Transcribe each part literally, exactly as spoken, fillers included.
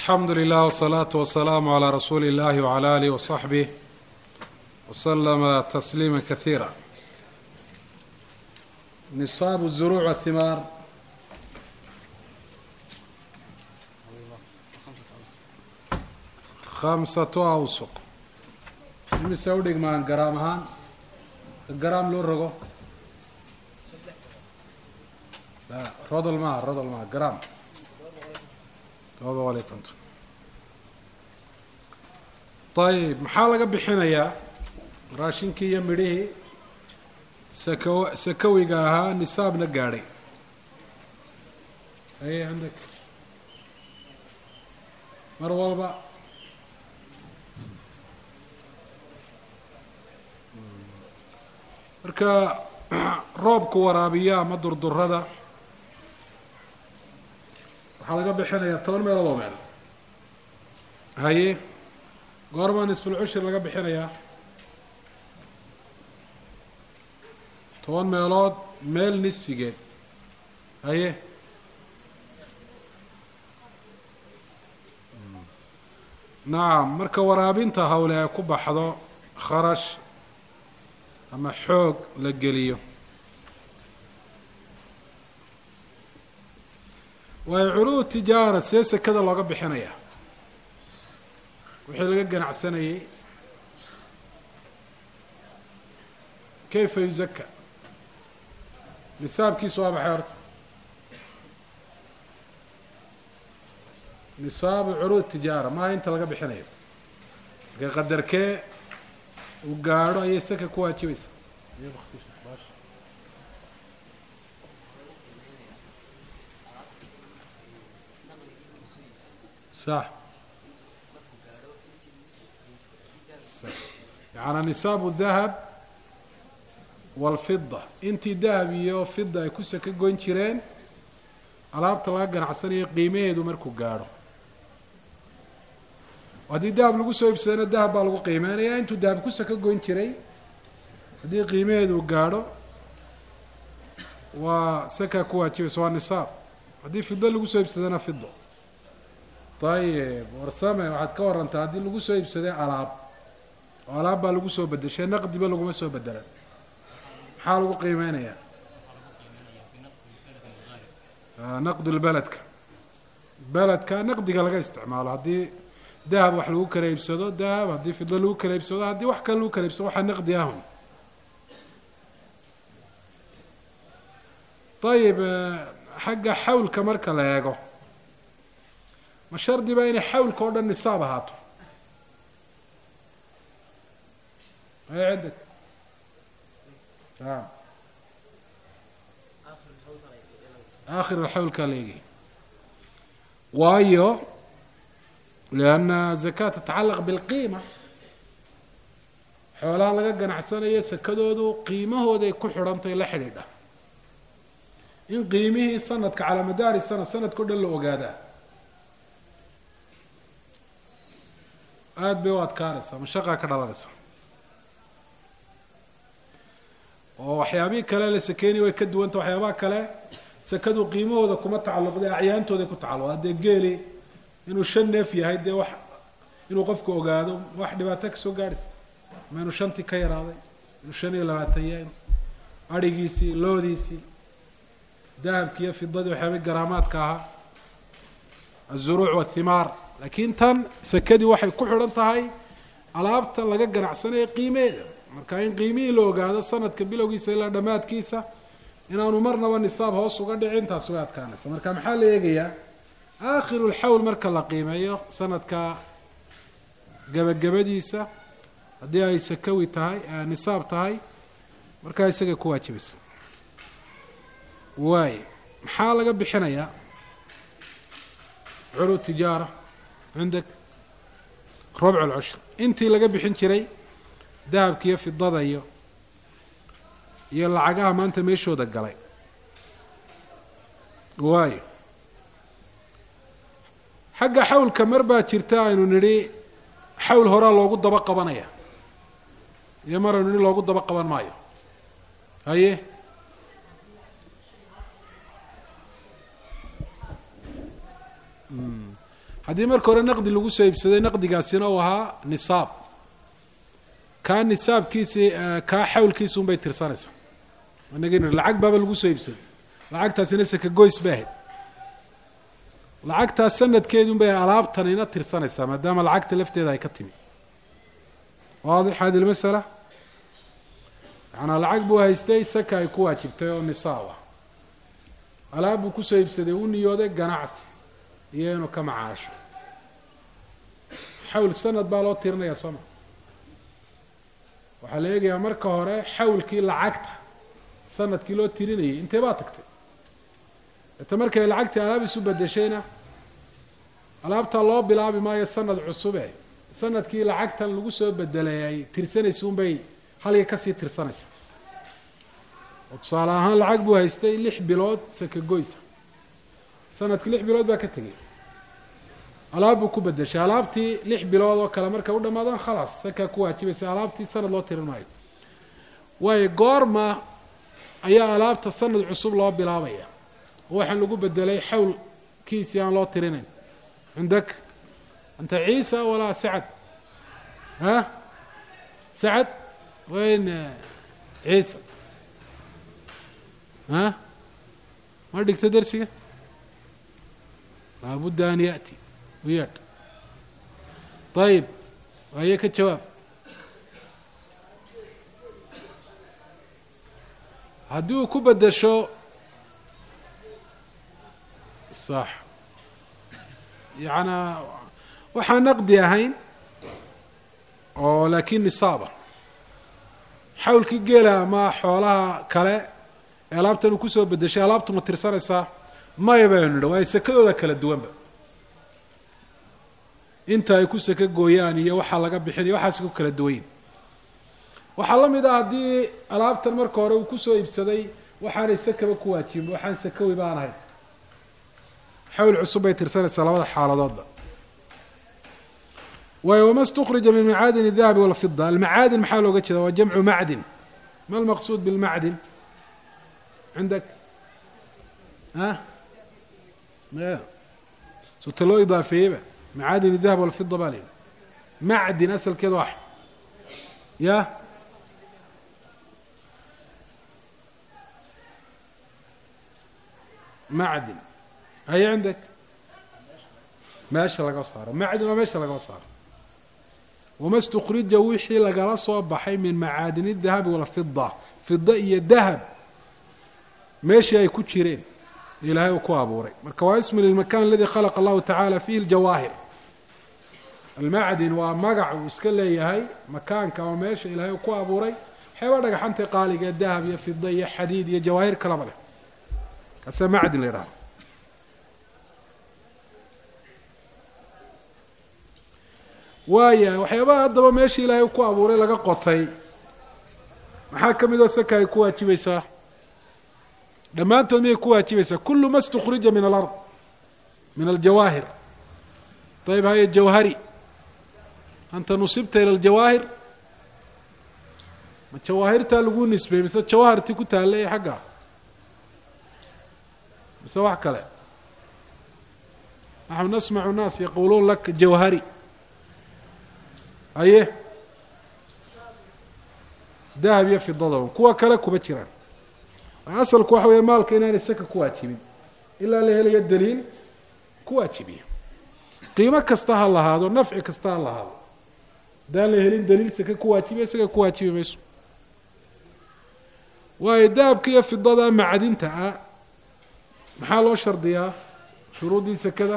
alxamdu lilah wsalaatu wasalaamu calaa rasuuli illahi wcala alih wasaxbih waslama tasliima kasiira. nisaabu zuruuc athimaar khamsatu awsuq imise u dhigmaan garaam ahaan garaam loo rogo rodol maha rodol maha garaam toba boqol iyo konton. ayib maxaa laga bixinayaa raashinkii iyo midhihii saka sakawiga ahaa nisaabna gaadhay? ay candek mar walba marka roobku waraabiya ama durdurada waxaa laga bixinayaa toban meelood oo meel. haye goormaa nisfulcushri laga bixinayaa? toban meelood meel nisfigeed. haye nacam marka waraabinta hawle ay ku baxdo kharash ama xoog la geliyo waayo curuud tijaara see sekada looga bixinayaa wixii laga ganacsanayay kayfa yuzaka nisaabkiisu waa maxay horta? nisaabu curuud tijaara maaha inta laga bixinayo marka qadarkee uu gaadho ayay saka ku waajibaysa. sax yaعnaa nisaabu dahab wاlfida intii dahab iyo fida ay ku saka goyn jireen alaabta laga ganacsanayo qiimaheedu markuu gaadho. haddii dahab lagu soo ibsadana dahab baa lagu qiimeynaya intuu dahab ku saka goyn jiray haddii qiimaheedu gaadho waa saka ku waajibaysa waa nisaab. haddii fido lagu soo ibsadana fido. ayib warsame waxaad ka warantaa haddii lagu soo iibsaday alaab oo alaab baa lagu soo bedeshay naqdiba laguma soo bedelan maxaa lagu qiimeynayaa? naqdu lbeledka beledka naqdiga laga isticmaalo. haddii dahab wax lagu kala iibsado dahab, haddii fido lagu kala iibsado, haddii wax kale lagu kala iibsado waxaa naqdi ahun. ayib xagga xawlka marka la eego ma shardi ba inay xawlka oo dhan nisaab ahaato? ay ciddeg a aakhir xawlkaa la eegay waayo lianna zakaa tatacalaq bilqiima xoolaha laga ganacsanayo sakadoodu qiimahooday ku xidhantahy la xidhiidha. in qiimihii sanadka calaa madaari sana sanadka o dhan la ogaadaa aada bay u adkaanaysaa mashaqaa ka dhalanaysa oo waxyaabihii kale la sakeynaya way ka duwanta waxyaabaha kale sakadu qiimahooda kuma tacalluqda acyaantooday ku tacalluqda. haddee geeli inuu shan neef yahay dee wax inuu qofku ogaado wax dhibaato kasoo gaadhaysa ama inuu shantii ka yaraaday inuu shan iyo labaatan yahay adhigiisii loodiisii dahabki iyo fidadii waxyaabihii garaamaadka ahaa aلzuruuc wاthimaar. laakiin tan sakadii waxay ku xidhan tahay alaabtan laga ganacsanayo qiimeeda. marka in qiimihii la ogaado sanadka bilowgiisa ilaa dhammaadkiisa inaanu marnaba nisaab hoos uga dhicin taas way adkaanaysa. marka maxaa la eegayaa aakhiru lxawl marka la qiimeeyo sanadka gabagabadiisa haddii ay sakawi tahay nisaab tahay markaa isaga ku waajibaysa. waay maxaa laga bixinayaa curuud tijaara cindek rubc lcushr intii laga bixin jiray dahabka iyo fidada iyo iyo lacagaha maanta meeshooda galay. waayo xagga xawlka mar baa jirta aynu nidhi xawl horaa loogu daba qabanaya iyo mar aynu nidhi loogu daba qaban maayo. haye haddii marka hore naqdi lagu soo iibsaday naqdigaasina uu ahaa nisaab kaa nisaabkiisi kaa xawlkiisa unbay tirsanaysaa anagin lacag baaba lagu soo iibsaday lacagtaasina saka goys bay ahayd lacagtaas sanadkeedun bay alaabtanina tirsanaysaa maadaama lacagta lafteeda ay ka timi waadix hadi lmasala yacanaa lacag buu haystay saka ay ku waajibtay oo nisaab ah alaab buu kusoo iibsaday u niyooday ganacsi iyo inuu ka macaasho xawl sanad baa loo tirinayaa sooma waxaa la eegayaa marka hore xawlkii lacagta sanadkii loo tirinayay intee baa tagtay eta markay lacagtii alaab isu bedeshayna alaabtaa loo bilaabi maayo sanad cusube sanadkii lacagtan lagu soo bedelay ay tirsanaysa unbay halya kasii tirsanaysa oo tusaale ahaan lacag buu haystay lix bilood saka goysa sanadkii lix bilood baa ka tegay alaab buu ku bedeshay alaabtii lix bilood oo kale markay u dhamaadaan khalaas sakaa ku waajibaysa alaabtii sanad loo tirin maayo waayo goorma ayaa alaabta sanad cusub loo bilaabaya waxaan lagu bedelay xawlkiisii aan loo tirinayn cindak anta ciisa walaa sacad ha sacad wayn ciisa ha ma dhigta darsiga laabudda an ya'ti wiyaad ayib waaye ka jawaab haddii uu ku bedesho sax yacanaa waxaan naqdi ahayn oo laakiin nisaaba xawlkii geela ama xoolaha kale ee alaabtan uu kusoo bedeshay alaabtu ma tirsanaysaa maya baynu nidha waayo sakadooda kala duwanba inta ay ku saka gooyaan iyo waxaa laga bixinaya waxaas ku kala duwanyin waxaa la mid ah haddii alaabtan marka hore uu kusoo iibsaday waxaanay sakaba ku waajibin waxaan sakawi baan ahayn xawl cusub bay tirsanaysaa labada xaaladoodba waayo wama اstukrija min macaadin الdahabi wاlfida almacaadin maxaa looga jeeda waa jamcu macdin ma lmaqsuud bilmacdin cindak a suta loo idaafeeyeyba macaadin الdahab wاlfida baa layihi macdin asalkeeda wax ya macdin هي عندك meesha laga saaro macdin waa meesha laga saaro wama اstukrija wixii lagala soo baxay min macaadin الdahabi wاlfida fida iyo dahab meeshii ay ku jireen ilaahay uu ku abuuray marka waa ismi lilmakan aladi khalaqa allahu tacaala fihi اljawaahir almacdin waa magac uu iska leeyahay makaanka oo meesha ilaahay uu ku abuuray waxyaaba dhagaxanta qaaliga ee dahab iyo fida iyo xadiid iyo jawaahir kalaba leh kaasaa macdin la yidhahdo waaya waxyaabaha haddaba meeshii ilaahay ku abuuray laga qotay maxaa ka mid oo saka ay ku waajibaysaa dhammaantood miyay ku waajibaysaa kulu ma اstukrija min alard min aljawaahir ayb haya jawhari anta nusibta ila aljawaahir ma jawaahirtaa lagu nisbey mise jawhartii ku taallay xagga mise wax kale naxnu nasmacu naas yaquluun laka jawhari haye dahab iyo fidada kuwa kale kuma jiraan asalku waxa weeye maalka inaanay saka ku waajibin ilaa la helayo daliil ku waajibiya qiimo kasta ha lahaado nafci kasta ha lahaado haddaan la helin daliil saka ku waajibiya isaga ku waajibi mayso waayo dahabka iyo fidada macdinta ah maxaa loo shardiyaa shuruuddii sakada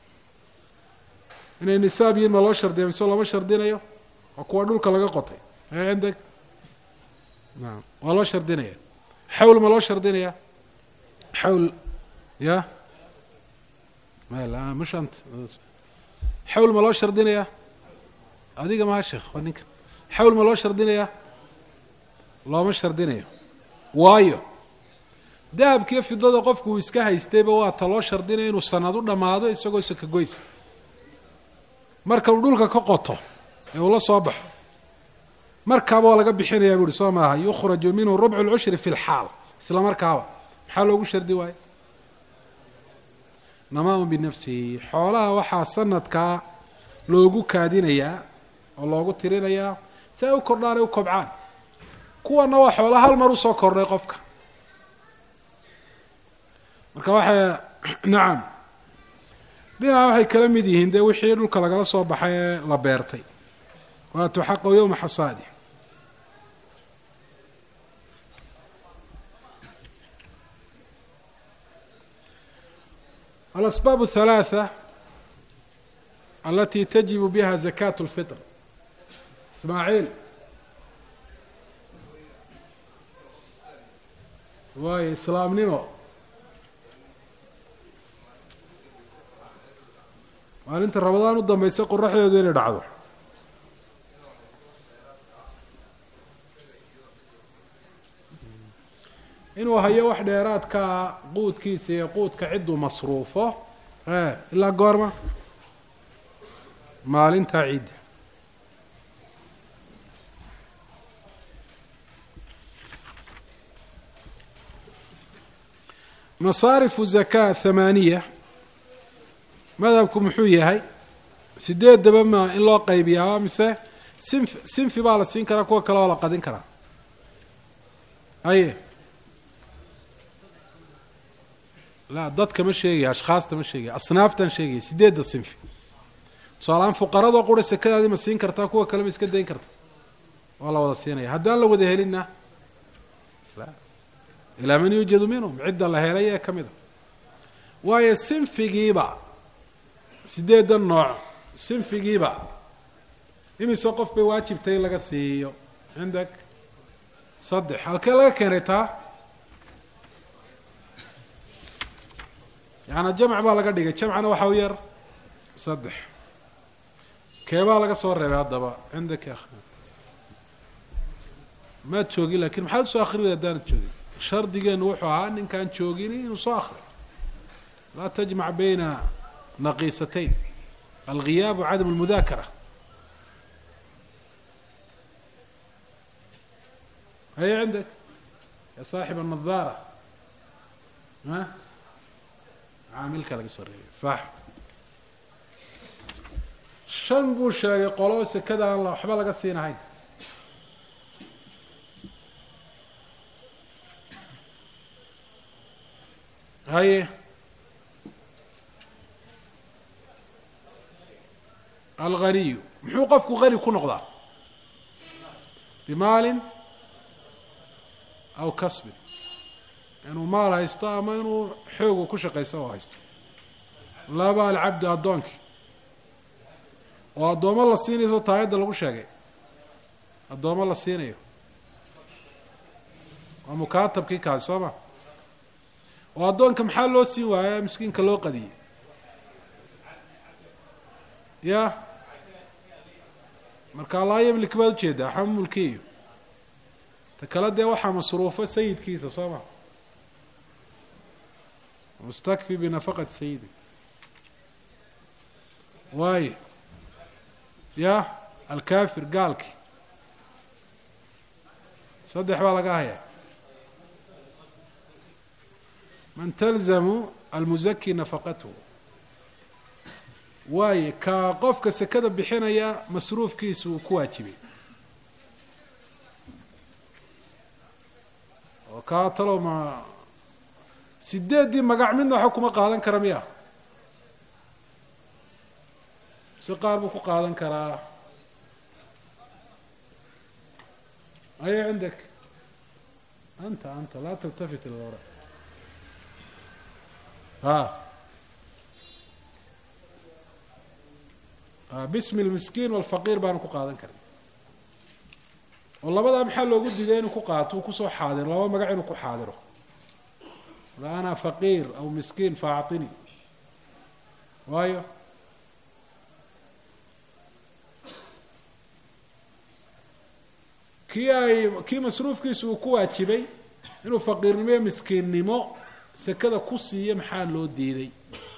inay nisaab yihiin ma loo shardiya mise looma shardinayo waa kuwa dhulka laga qotay cindag naam waa loo shardinaya xawl ma loo shardinaya xawl ya ma mush ant xawl ma loo shardinaya adiga maha sheekh waa ninka xawl ma loo shardinaya looma shardinayo waayo dahabkiiyo fidada qofku uu iska haystayba waa ta loo shardinaya inuu sanad u dhammaado isagoo saka goysa marka uu dhulka ka qoto ee uu la soo baxo markaaba waa laga bixinayaa buuhi soo maaha yukhraju minhu rubcu lcushri fi lxaal isla markaaba maxaa loogu shardi waayo namaamu binafsihi xoolaha waxaa sanadkaa loogu kaadinayaa oo loogu tirinayaa si ay u kordhaan ay u kobcaan. kuwana waa xoola hal mar usoo kordhay qofka, marka waxay nacam dhinaca waxay kala mid yihiin dee wixii dhulka lagala soo baxay ee la beertay. waatuu xaqo yowma xasaadi. alasbaab athalaatha alati tajibu biha zakaatu lfitr. ismaaciil waayo islaamnimo, maalinta ramadaan u dambaysa qoraxdeedu inay dhacdo, inuu hayo wax dheeraadkaa quudkiisa iyo quudka cidduu masruufo e ilaa goorma maalintaa ciidda. masaarifu zakaa thamaaniya, madhabku muxuu yahay? sideedaba ma in loo qaybiyaa mise sinf sinfi baa la siin karaa, kuwa kale oo la qadin karaa? aye la dadka ma sheegaya, ashkhaasta ma sheegaya, asnaaftan sheegaya. sideedda sinfi tusaalahaan fuqaradoo qura sekadaadii ma siin kartaa, kuwa kale ma iska dayn karta? waa la wada siinaya. haddaan la wada helinna la ilaa man yuujadu minhum, cidda la helay ee ka mid a. waayo sinfigiiba sideedan nooc sinfigiiba imise qof bay waajibtay in laga siiyo cindak? saddex. halkee laga keenay taa? yaani jamc baa laga dhigay, jamcana waxaa u yar saddex. keebaa laga soo reebay haddaba cindaka akh? maad joogin, lakin maxaad usoo akhriway haddaanad joogin? shardigeenu wuxuu ahaa ninkaan joogin inuu soo akriyo. laa tajmac bayna naqiisatayn, alghiyaab cadam اlmudaakara. haya cindak ya saaxib الnadaara a caamilka laga soo reebay sax. shan buu sheegay qolo sekada aan waxba laga siinahayn. haye alghaniyu muxuu qofku hani ku noqdaa? bimaalin aw kasbin, inuu maal haysto ama inuu xoogu ku shaqaysa oo haysto. laba alcabdu addoonkii, oo addoommo la siinayso taayadda lagu sheegay, addoommo la siinayo waa mukaatabkii kaasi soo ma. oo addoonka maxaa loo siin waaya miskiinka loo qadiyey? ya marka laa yamlik baad ujeedaa, waxaa mulkiyo. ta kale dee waxaa masruufo sayidkiisa soo ma, mustakfi binafaqati sayidi. waayo ya alkaafir gaalki saddex baa laga hayaa. man talzamu almuzaki nafaqatuhu, waaye kaa qofka sekada bixinaya masruufkiisa uu ku waajibay. oo kaa talow ma sideeddii magac midna waxa kuma qaadan kara miya? si qaar buu ku qaadan karaa. aya cindak anta anta laa taltafit ila lwara. ha bismi lmiskiin walfaqiir baanu ku qaadan karin. oo labadaa maxaa loogu diiday inuu ku qaato uu kusoo xaadiro? laba magac inuu ku xaadiro, la ana faqiir aw miskiin faacطini. waayo kii ay kii masruufkiisa uu ku waajibay inuu faqiirnimo iyo miskiinnimo sekada ku siiyo maxaa loo diiday?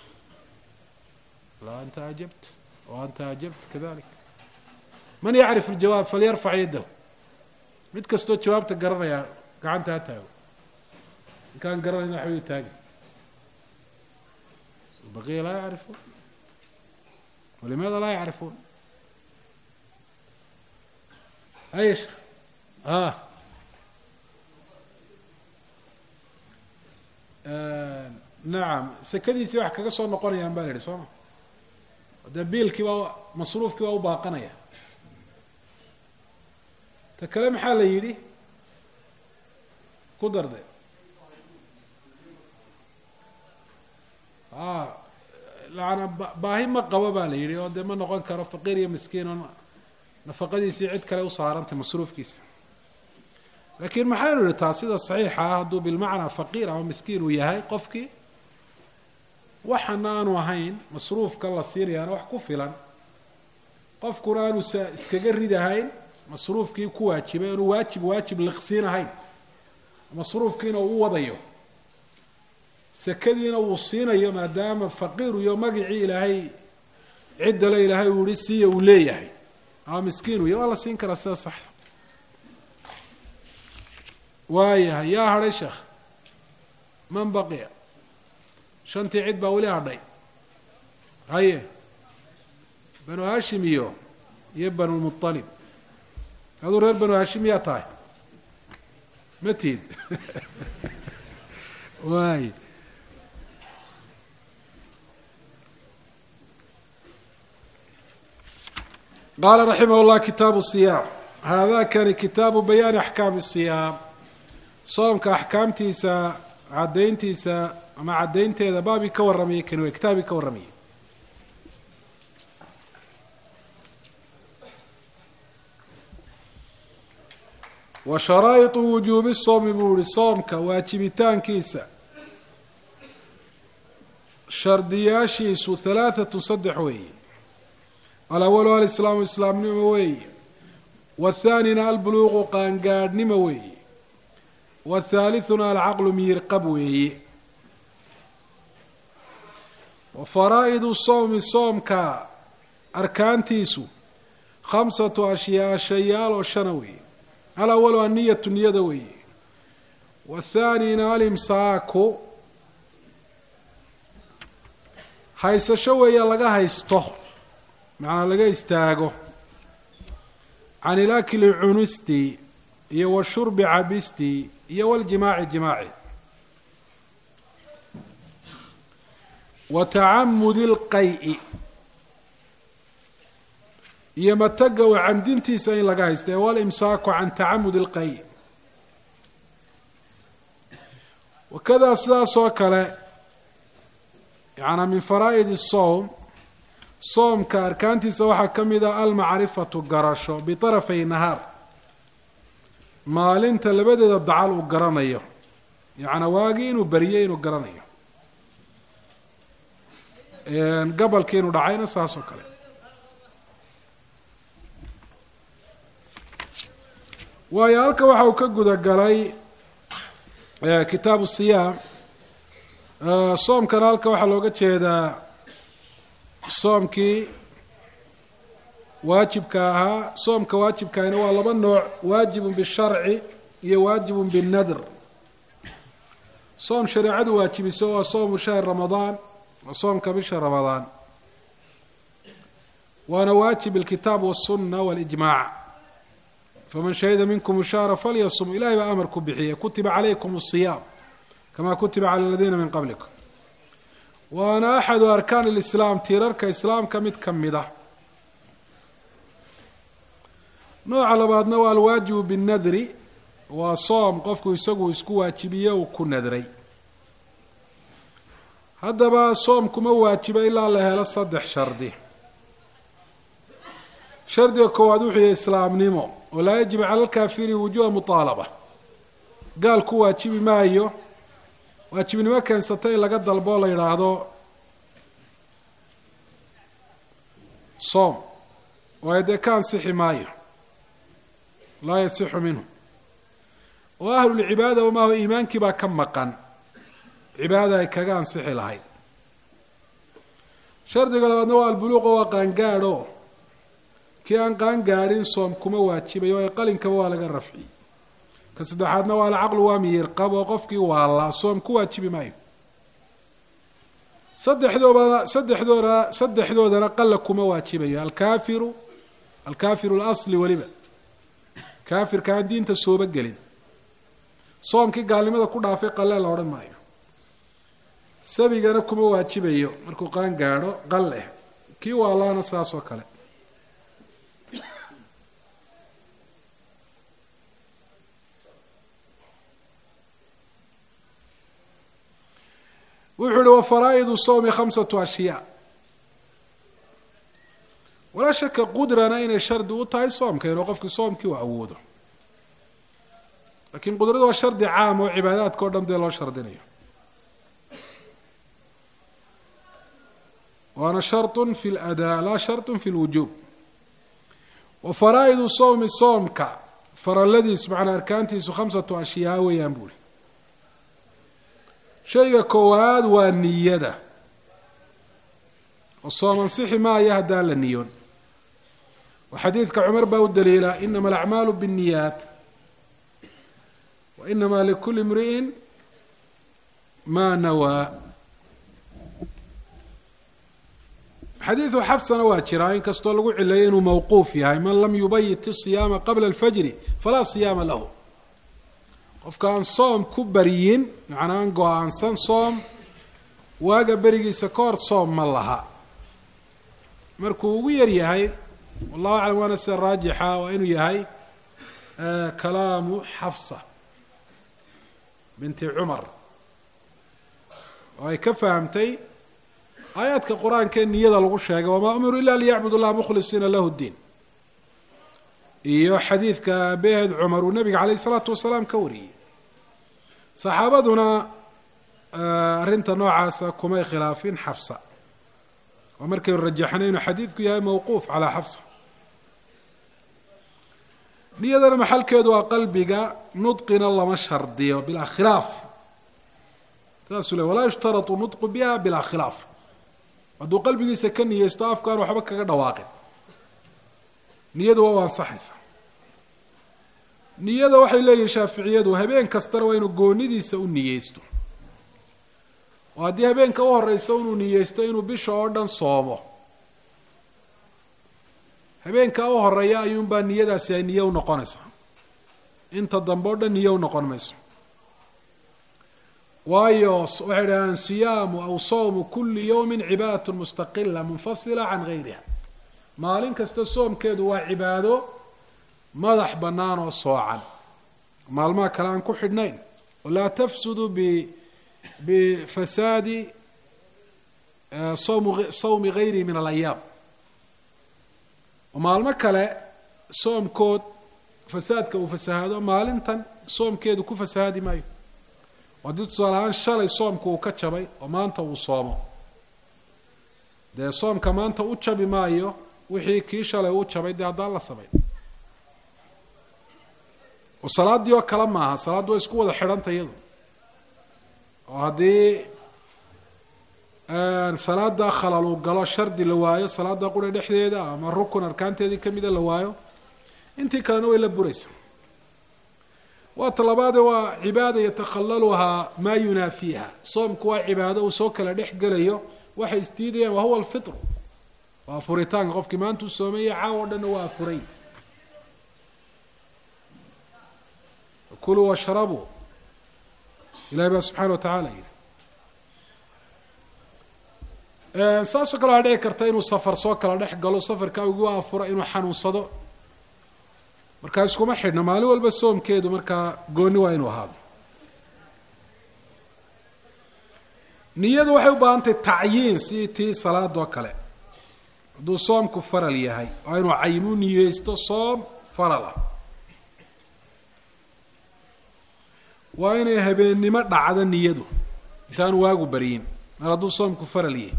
la anta ajabt wa anta ajabt kadalik. man yacrif aljawaab falyarfac yadahu. mid kastoo jawaabta garanaya gacanta ha taago, inkaan garanayna waxbay u taagi. البقية لا يعرفون. ولماذا لا يعرفون؟ ايش اه, آه. نعم sekadiisi wax kaga soo noqonayaan baa leeyahay soo dabiilkii baa masruufkii baa u baaqanaya ta kale maxaa la yiri ku darde ah laana baahi ma qabo baa la yiri oo de ma noqon karo faqiir iyo miskiin oo nafaqadiisi cid kale u saaranta masruufkiisa laakiin maxaa la yiri taasida saxiixa ah haduu bil macna faqiir ama miskiin uu yahay qofkii waxana aanu ahayn masruufka la siiriyana wax ku filan qofkuna aanu iskaga ridahayn masruufkii ku waajibay inuu waajib waajib liqsiin ahayn masruufkiina uu wadayo sakadiina uu siinayo maadaama faqiir iyo magicii ilaahay cid la ilaahay uu risiyo uu leeyahay ama miskiin iyo wala siin kara sida sax waaya ya haray sheekh man baqiya shantii cid baa wali hadhay haye banu hashim iyo iyo banu muttalib hadu reer banu hashim yaa tahay matid waay قال رحمه الله كتاب الصيام هذا كان كتاب بيان أحكام الصيام صومك أحكامتيسا عدينتيسا أما عدينتي هذا بابي كورمية كانوا كتابي كورمية وشرائط وجوب الصوم بوري صومك واجبتان كيسا شردياشيس ثلاثة صدحوي الأول الإسلام الإسلام نموي والثاني البلوغ قانقاد نموي والثالثنا العقل ميرقبوي وفرائض الصوم الصوم كا أركان تيسو خمسة أشياء شيال وشنوي الأول النية اليدوي والثاني الإمساك حيث شوية لغا هيستو معنى لغا يستاغو عن الأكل عنستي والشرب عبستي والجماع جماعي وتعمد القيء يمتقوا عن دينتي سين لغايسته والإمساك عن تعمد القيء وكذا أساس وكلا يعني من فرائض الصوم صوم كاركانتي سواحا كمدا المعرفة قرشو بطرفي النهار maalinta labadeeda dacal uu garanayo yaani waagi inuu bariyay inuu garanayo een gabalkeenu dhacayna saaso kale waayo halka waxa uu ka guda galay ee kitaab siyaam ee soomkan halka waxa looga jeedaa soomkii واجبك ها صومك واجبك هنا والله بالنوع واجب بالشرع هي واجب بالنذر صوم شريعه واجب سواء صوم شهر رمضان وصومك بشهر رمضان وانا واجب الكتاب والسنه والاجماع فمن شهد منكم الشهر فليصم الهي وامركم بحيه كتب عليكم الصيام كما كتب على الذين من قبلكم وانا احد اركان الاسلام تيررك اسلام كمد كمده نوع لبعضنا والواجب بالنذر وصوم قفكو يسقو يسكو واجبيه وكو نذري هذا با صومكم واجب الا الله لا صدح شردي شردي كواد وحي اسلام نيمو ولا يجب على الكافر وجوه مطالبه قال كو واجب ما ايو واجب ما كان ستي لا دلبو لا يراهدو صوم واذا كان صحي مايو لا يصح منه واهل العباده وما هو ايمانك با كم مقن عباده كغان صحي لهي شرط قالنا waa البلوغ وقان غاadho kii aan qaan gaarin soom kuma waajibayo ay qalinka waa laga rafci ka saddexaadna waa aqal waa miyir qabo qofkii waa la soom ku waajibi maayo saddexdoodana saddexdoodana saddexdoodana qalla kuma waajibayo alkaafiru alkaafiru alasli weliba kaafirka aan diinta sooba gelin soomkii gaalnimada ku dhaafay qalle la odhan maayo sabigana kuma waajibayo markuu qaan gaadho qalle kii waalaana saas oo kale wuxuu uhi wafaraa'idu sawmi khamsatu ashyaa walaa shaka qudrana inay shardi u tahay soomka inuu qofkii soomkii u awoodo lakiin qudradu waa shardi caam oo cibaadaadka o dhan dee loo shardinayo waana sharطun fi اladaa laa sharطun fi اlwujuub wafaraa'idu sawmi soomka faraladiisu macnaa arkaantiisu khamsatu ashyaa weeyaan buuri shayga koowaad waa niyada oo soom ansixi maayo haddaan la niyoon wa xadiidka cumar baa u daliila inama alacmaalu biاnniyaat wa inama likuli imri'in maa nawaa xadiidu xafsana waa jiraa in kastoo lagu cileeyay inuu mawquuf yahay man lam yubayit الصiyaama qabla اlfajri falaa صiyaama lahu qofka aan soom ku bariyin macnaa aan go-aansan soom waaga berigiisa ka hor soom ma laha markuu ugu yar yahay wallahu aclam waana sida raajixa waa inuu yahay kalaamu xafsa binti cumar oo ay ka fahamtay aayaadka qur-aanka ee niyada lagu sheegay wamaa umiruu ila liyacbudu llaha mukhlisiina lahu ddiin iyo xadiidka aabaheed cumar uu nabiga calayh isalaatu wasalaam ka wariyey saxaabaduna arrinta noocaasa kumay khilaafin xafsa waa markaynu rajaxnay inuu xadiidku yahay mawquuf calaa xafsa niyadana maxalkeedu waa qalbiga nudqina lama shardiyo bilaa khilaaf saasuu le walaa yushtaratu nudqu biha bilaa khilaaf hadduu qalbigiisa ka niyeysto afkaan waxba kaga dhawaaqin niyadu waa u ansaxaysa niyada waxay leeyihin shaaficiyadu habeen kastana waa inuu goonidiisa u niyeysto oo haddii habeenka u horeysa inuu niyeysto inuu bisha oo dhan soomo habeenka u horeeya ayuunbaa niyadaasi ay niyo u noqonaysaa inta dambe o dhan niyo u noqon mayso waayo waxay dhahaan siyaamu aw sawmu kuli yawmin cibaadatun mustaqila munfasila can gayriha maalin kasta soomkeedu waa cibaado madax bannaan oo soocan maalmaha kale aan ku xidhnayn walaa tafsudu b bifasaadi sawm sawmi gayrihi min alayaam oo maalmo kale soomkood fasaadka uu fasahaado maalintan soomkeedu ku fasahaadi maayo haddii tusaale ahaan shalay soomka uu ka jabay oo maanta uu soomo dee soomka maanta u jabi maayo wixii kii shalay u jabay dee haddaan la samayn oo salaaddii oo kale maaha salaaddu way isku wada xidhanta iyadu oo haddii salaada khalal uu galo shardi la waayo salaada qura dhexdeeda ama rukun arkaanteedii kamida la waayo intii kalena way la buraysa waa talabaade waa cibaada yatakhalaluhaa maa yunaafiiha soomku waa cibaado uu soo kala dhex gelayo waxay isdiidayaan wahuwa alfitru waa afuritaanka qofkii maanta u soomaya caawo dhanna waa afuray kuluu washrabuu ilahi baa subxaana watacaala yidhi saasoo kale waxaa dhici karta inuu safar soo kala dhex galo safarkaa ugu afuro inuu xanuunsado markaa iskuma xidhna maalin walba soomkeedu markaa gooni waa inuu ahaado niyadu waxay u baahan tahay tacyiin sidii tii salaadoo kale hadduu soomku faral yahay waa inuu caymu niyeysto soom faral ah waa inay habeennimo dhacdo niyadu intaanu waagu baryin mar hadduu soomku faral yahay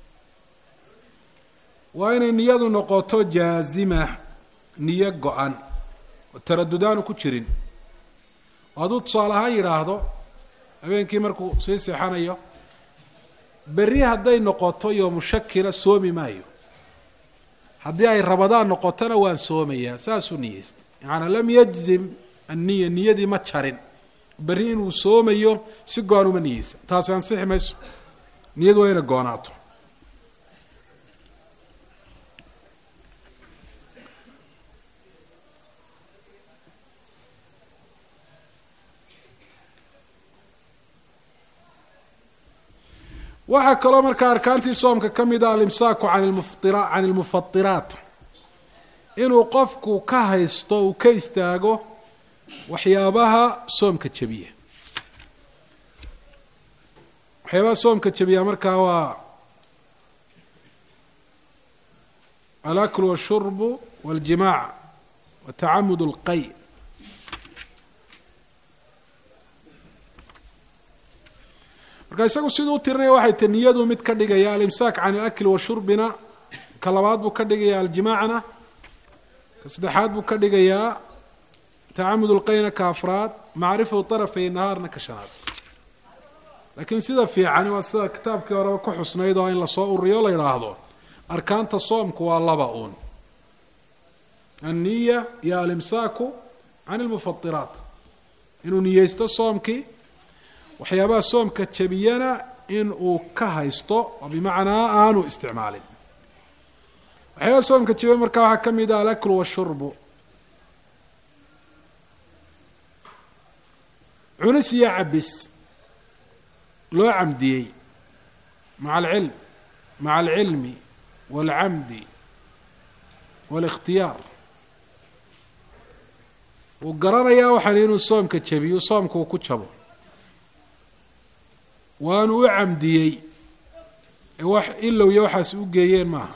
waa inay niyadu noqoto jaazima niyo go-an oo taradudaanu ku jirin oo hadduu tusaale ahaan yidhaahdo habeenkii markuu sii seexanayo berri hadday noqoto yoomu shakina soomi maayo haddii ay rabadaan noqotona waan soomayaa saasuu niyeystay yaani lam yajzim anniya niyadii ma jarin berri inuu soomayo si go-an uma niyeysa taasi ansixi mayso niyadu waa inay goonaato. waxaa kaloo markaa arkaantii soomka ka mid ah alimsaaku can lmuftira can ilmufatiraat, inuu qofku ka haysto uu ka istaago waxyaabaha soomka jebiya. waxyaabaha soomka jebiya markaa waa alakl washurbu waاljimaac watacamud اlqay. marka isagu siduu u tirinaya waxay tahy niyadu mid ka dhigaya alimsaak can alakli washurbina, ka labaad buu ka dhigayaa aljimaacna, ka saddexaad buu ka dhigayaa tacamud lqayna, ka afraad macrifatu طarafay nahaarna ka shanaad. laakiin sida fiicani waa sida kitaabkii horeba ku xusnayd oo in lasoo ururiyo la yidhaahdo arkaanta soomku waa laba uun, anniya iyo alimsaaku can ilmufatiraat, inuu niyeysto soomkii, waxyaabaha soomka jabiyana in uu ka haysto oo bimacnaa aanu isticmaalin. waxyaabaha soomka jabiya markaa waxaa ka mid ah alaklu washurbu, cunis iyo cabis loo camdiyey maca alcilm maca alcilmi waalcamdi waalikhtiyaar. wuu garanayaa waxaan inuu soomka jabiyo, soomka uu ku jabo, waanu u camdiyey ee wax ilow iyo waxaas u geeyeen maaha.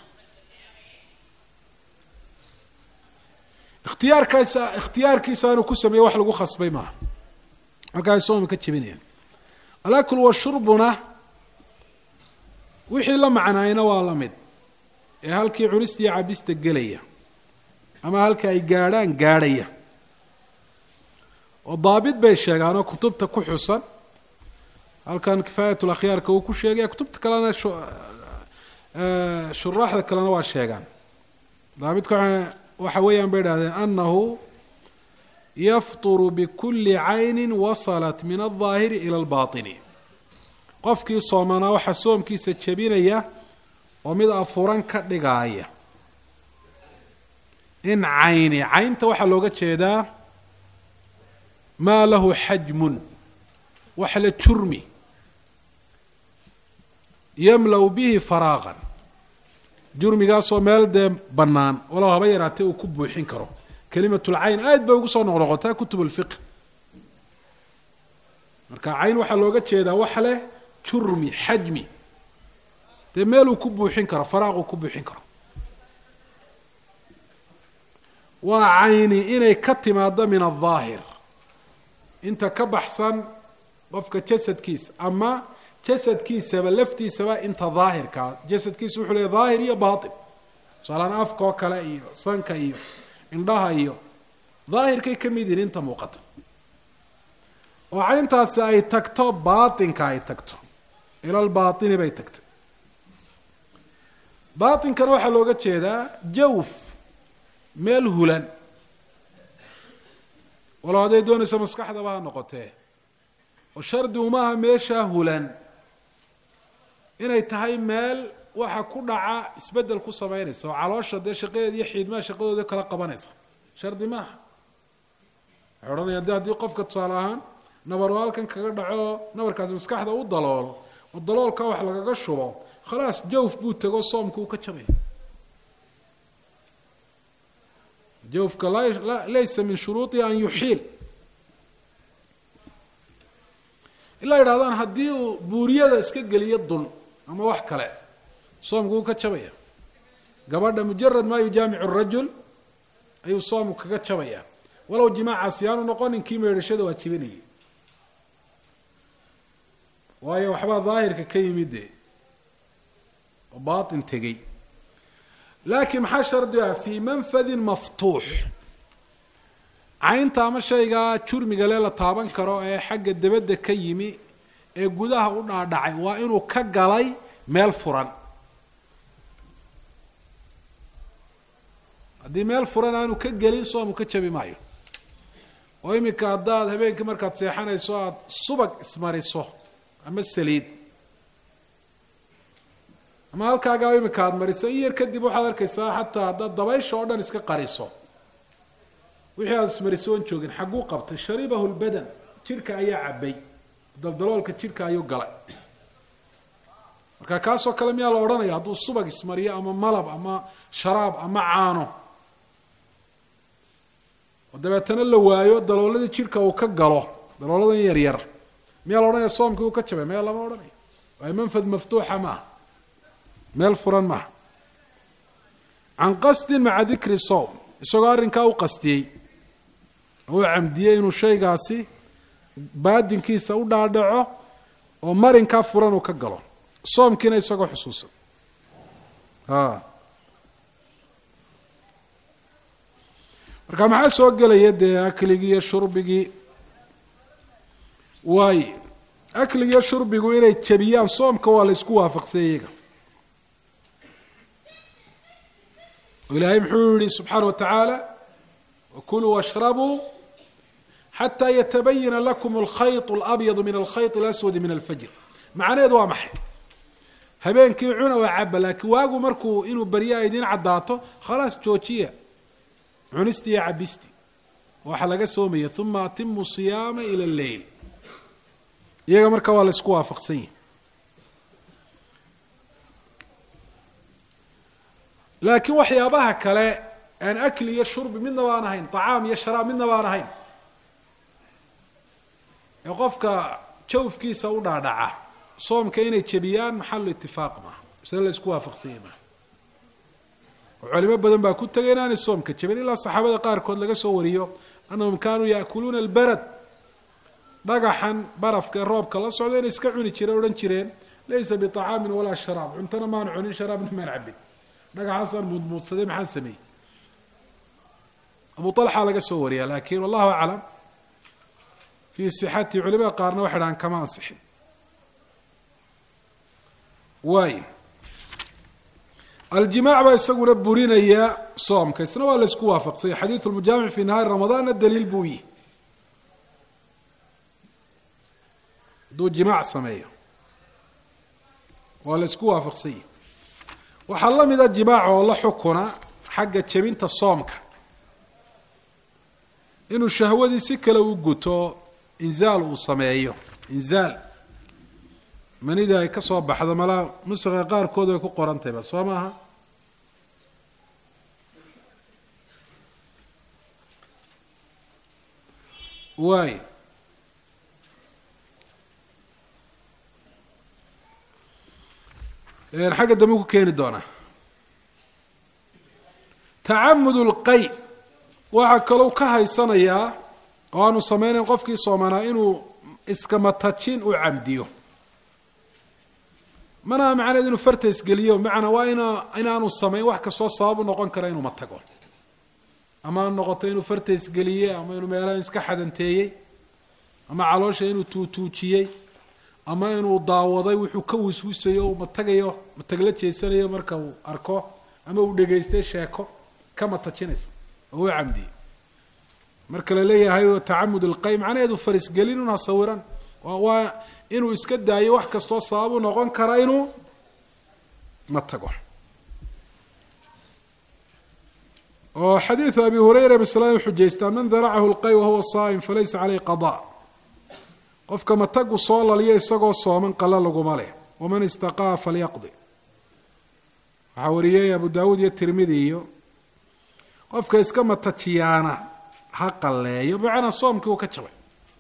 ikhtiyaarkaasa ikhtiyaarkiisaanu ku sameeyey wax lagu khasbay maaha, markaa ay soomka ka jebinayaan. alakl washurbuna wixii la macnaayna waa la mid ee halkii cunista iyo cabista gelaya ama halka ay gaadhaan gaadhaya, oo daabit bay sheegaanoo kutubta ku xusan. halkan kifaayat lakhyaarka uu ku sheegaya, kutubta kalena shuraaxda kalena waa sheegaan. daabitka waxa weeyaan bay idhahdeen anahu yafturu bikuli cayni wasalat min alظaahiri ila albaطini. qofkii soomanaa waxaa soomkiisa jebinaya oo mid afuran ka dhigaaya in cayni, caynta waxaa looga jeedaa maa lahu xajmun, wax la jurmi, yamlaw bihi faraaqan, jurmigaasoo meel dee bannaan walow haba yaraatee uu ku buuxin karo. kelimatulcayn aad bay ugu soo noqnoqotaa kutub alfiqh. marka cayn waxaa looga jeedaa wax leh jurmi, xajmi, dee meel uu ku buuxin karo, faraaq uu ku buuxin karo. waa cayni inay ka timaado min aldaahir, inta ka baxsan qofka jasadkiisa ama jasadkiisaba laftiisaba inta daahirkaa. jasadkiisa wuxuu leeya daahir iyo baatin, tusaalaan afka oo kale iyo sanka iyo indhaha iyo daahirkay ka mid yihin inta muuqata. oo cayntaasi ay tagto baatinka ay tagto, ilal baatini bay tagtay. baatinkana waxaa looga jeedaa jawf, meel hulan, walow hadday doonaysa maskaxdaba ha noqotee. oo shardi umaaha meeshaa hulan inay tahay meel waxa ku dhaca isbedel ku samaynaysa, oo caloosha dee shaqadeeda iyo xiidmaha shaqadooda kala qabanaysa, shardi maaha. waxay odhanaya de haddii qofka tusaale ahaan nabaru halkan kaga dhaco, nabarkaasi maskaxda u daloolo, oo daloolka wax lagaga shubo, khalaas jawf buu tego, soomka uu ka jabaya. jawfka laysa min shuruuطihi an yuxiil. ilaa yidhahdaan haddii uu buuriyada iska geliyo dun ama wax kale, soomku uu ka jabaya. gabadha mujarad maa yujaamicu rajul ayuu soomku kaga jabaya, walow jimaacaasi yaanu noqonin kii meedhashada waa jibinayay, waayo waxbaa daahirka ka yimid dee oo baatin tegey. laakiin maxaa shardi ah? fii manfadin maftuux, caynta ama shaygaa jurmiga le la taaban karo ee xagga dabadda ka yimi ee gudaha u dhaadhacay waa inuu ka galay meel furan. haddii meel furan aanu ka gelin soomu ka jabi maayo. oo iminka haddaad habeenkii markaad seexanayso aada subag ismariso ama saliid, ama halkaagaa imika aada mariso in yar kadib waxaad arkaysaa xataa haddaad dabaysha oo dhan iska qariso wixii aada ismariso oon joogin xagguu qabtay sharibahu lbadan jidhka ayaa cabay daldaloolka jidhka ayuu galay marka kaasoo kale miyaa la odhanaya hadduu subag ismariyo ama malab ama sharaab ama caano oo dabeetana la waayo dalooladii jidhka uu ka galo dalooladan yar yar miyaa la odhanaya soomkii uu ka jabay maya lama odhanayo waayo manfad maftuuxa maaha meel furan maaha can qasdin maca dikri sowm isagoo arrinkaa u qastiyey oo u camdiyey inuu shaygaasi baadinkiisa u dhaadhaco oo marinkaa furan uu ka galo soomkiina isagoo xusuusan a marka maxaa soo gelaya dee akligii iyo shurbigii waayo akligiiyo shurbigu inay jabiyaan soomka waa la isku waafaqsay iyaga ilaahay muxuu yihi subxaana wa tacaala wakuluu washrabuu xataa yatabayana lakum alkhayط اlabyadu min alkhayط اlaswadi min alfajr macnaheedu waa maxay habeenkii cuna waa caba laakiin waagu markuu inuu baryaa idiin caddaato khalaas joojiya cunisti iyo cabisti waxaa laga soomaya uma atimu siyaama ila lleyl iyaga marka waa la isku waafaqsan yahi laakiin waxyaabaha kale aan akli iyo shurbi midna baan ahayn طacaam iyo sharaab midna baan ahayn ee qofka jawfkiisa u dhaadhaca soomka inay jebiyaan maxalu itifaaq maaha sida la isku waafaqsan yahi maaha oo culimo badan baa ku tegay inaanay soomka jebin ilaa saxaabada qaarkood laga soo wariyo annahum kaanuu yaأkuluuna albarad dhagaxan barafka ee roobka la socda inay iska cuni jireen odhan jireen laysa biطacaamin walaa sharaab cuntana maan cunin sharaabna maan cabin dhagaxaasaan muudmuudsaday maxaan sameeyey abu طalxa laga soo wariya lakin wallahu aclam fii sixati culimada qaarna waxay dhahaan kama ansixin waayo aljimac baa isaguna burinaya soomka isna waa la isku waafaqsanya xadiiث اlmujaamic fi nahaari ramadaanna daliil buu yihi hadduu jimaac sameeyo waa la isku waafaqsan yahi waxaa la mida jimaaca oo la xukuna xagga jebinta soomka inuu shahwadii si kale u guto inzaal uu sameeyo inzaal manida ay ka soo baxdo malaa nusaqa qaarkood way ku qorantayba soo maaha waay xagga dambe ku keeni doonaa tacamud اlqay waxaa kalou ka haysanayaa oo aanu sameynayn qofkii soomanaa inuu iskamatajin u camdiyo manaha macneed inuu farta isgeliyo macnaa waa ina inaanu samayn wax kastoo sabab u noqon kara inuu matago ama ha noqoto inuu farta isgeliyey ama inuu meelaha iska xadanteeyey ama caloosha inuu tuutuujiyey ama inuu daawaday wuxuu ka wiswisayo u matagayo matagla jeesanayo marka uu arko ama uu dhegaystay sheeko ka matajinaysa oo u camdiyey marka la leeyahay tacamud alqay macnaheedu farisgelin una sawiran waa inuu iska daayo wax kastoo sabab u noqon kara inuu matago oo xadiiثu abi hurayra bislaam xujaystaa man daracahu اlqay wahuwa saa'im falaysa caleyh qaضاء qofka matagu soo laliyo isagoo sooman qala laguma leh waman istaqaa falyaqdi waxaa wariyey abu daawuud iyo tirmidi iyo qofka iska matajiyaana ha qaleeyo bimacnaa soomkii uu ka jabay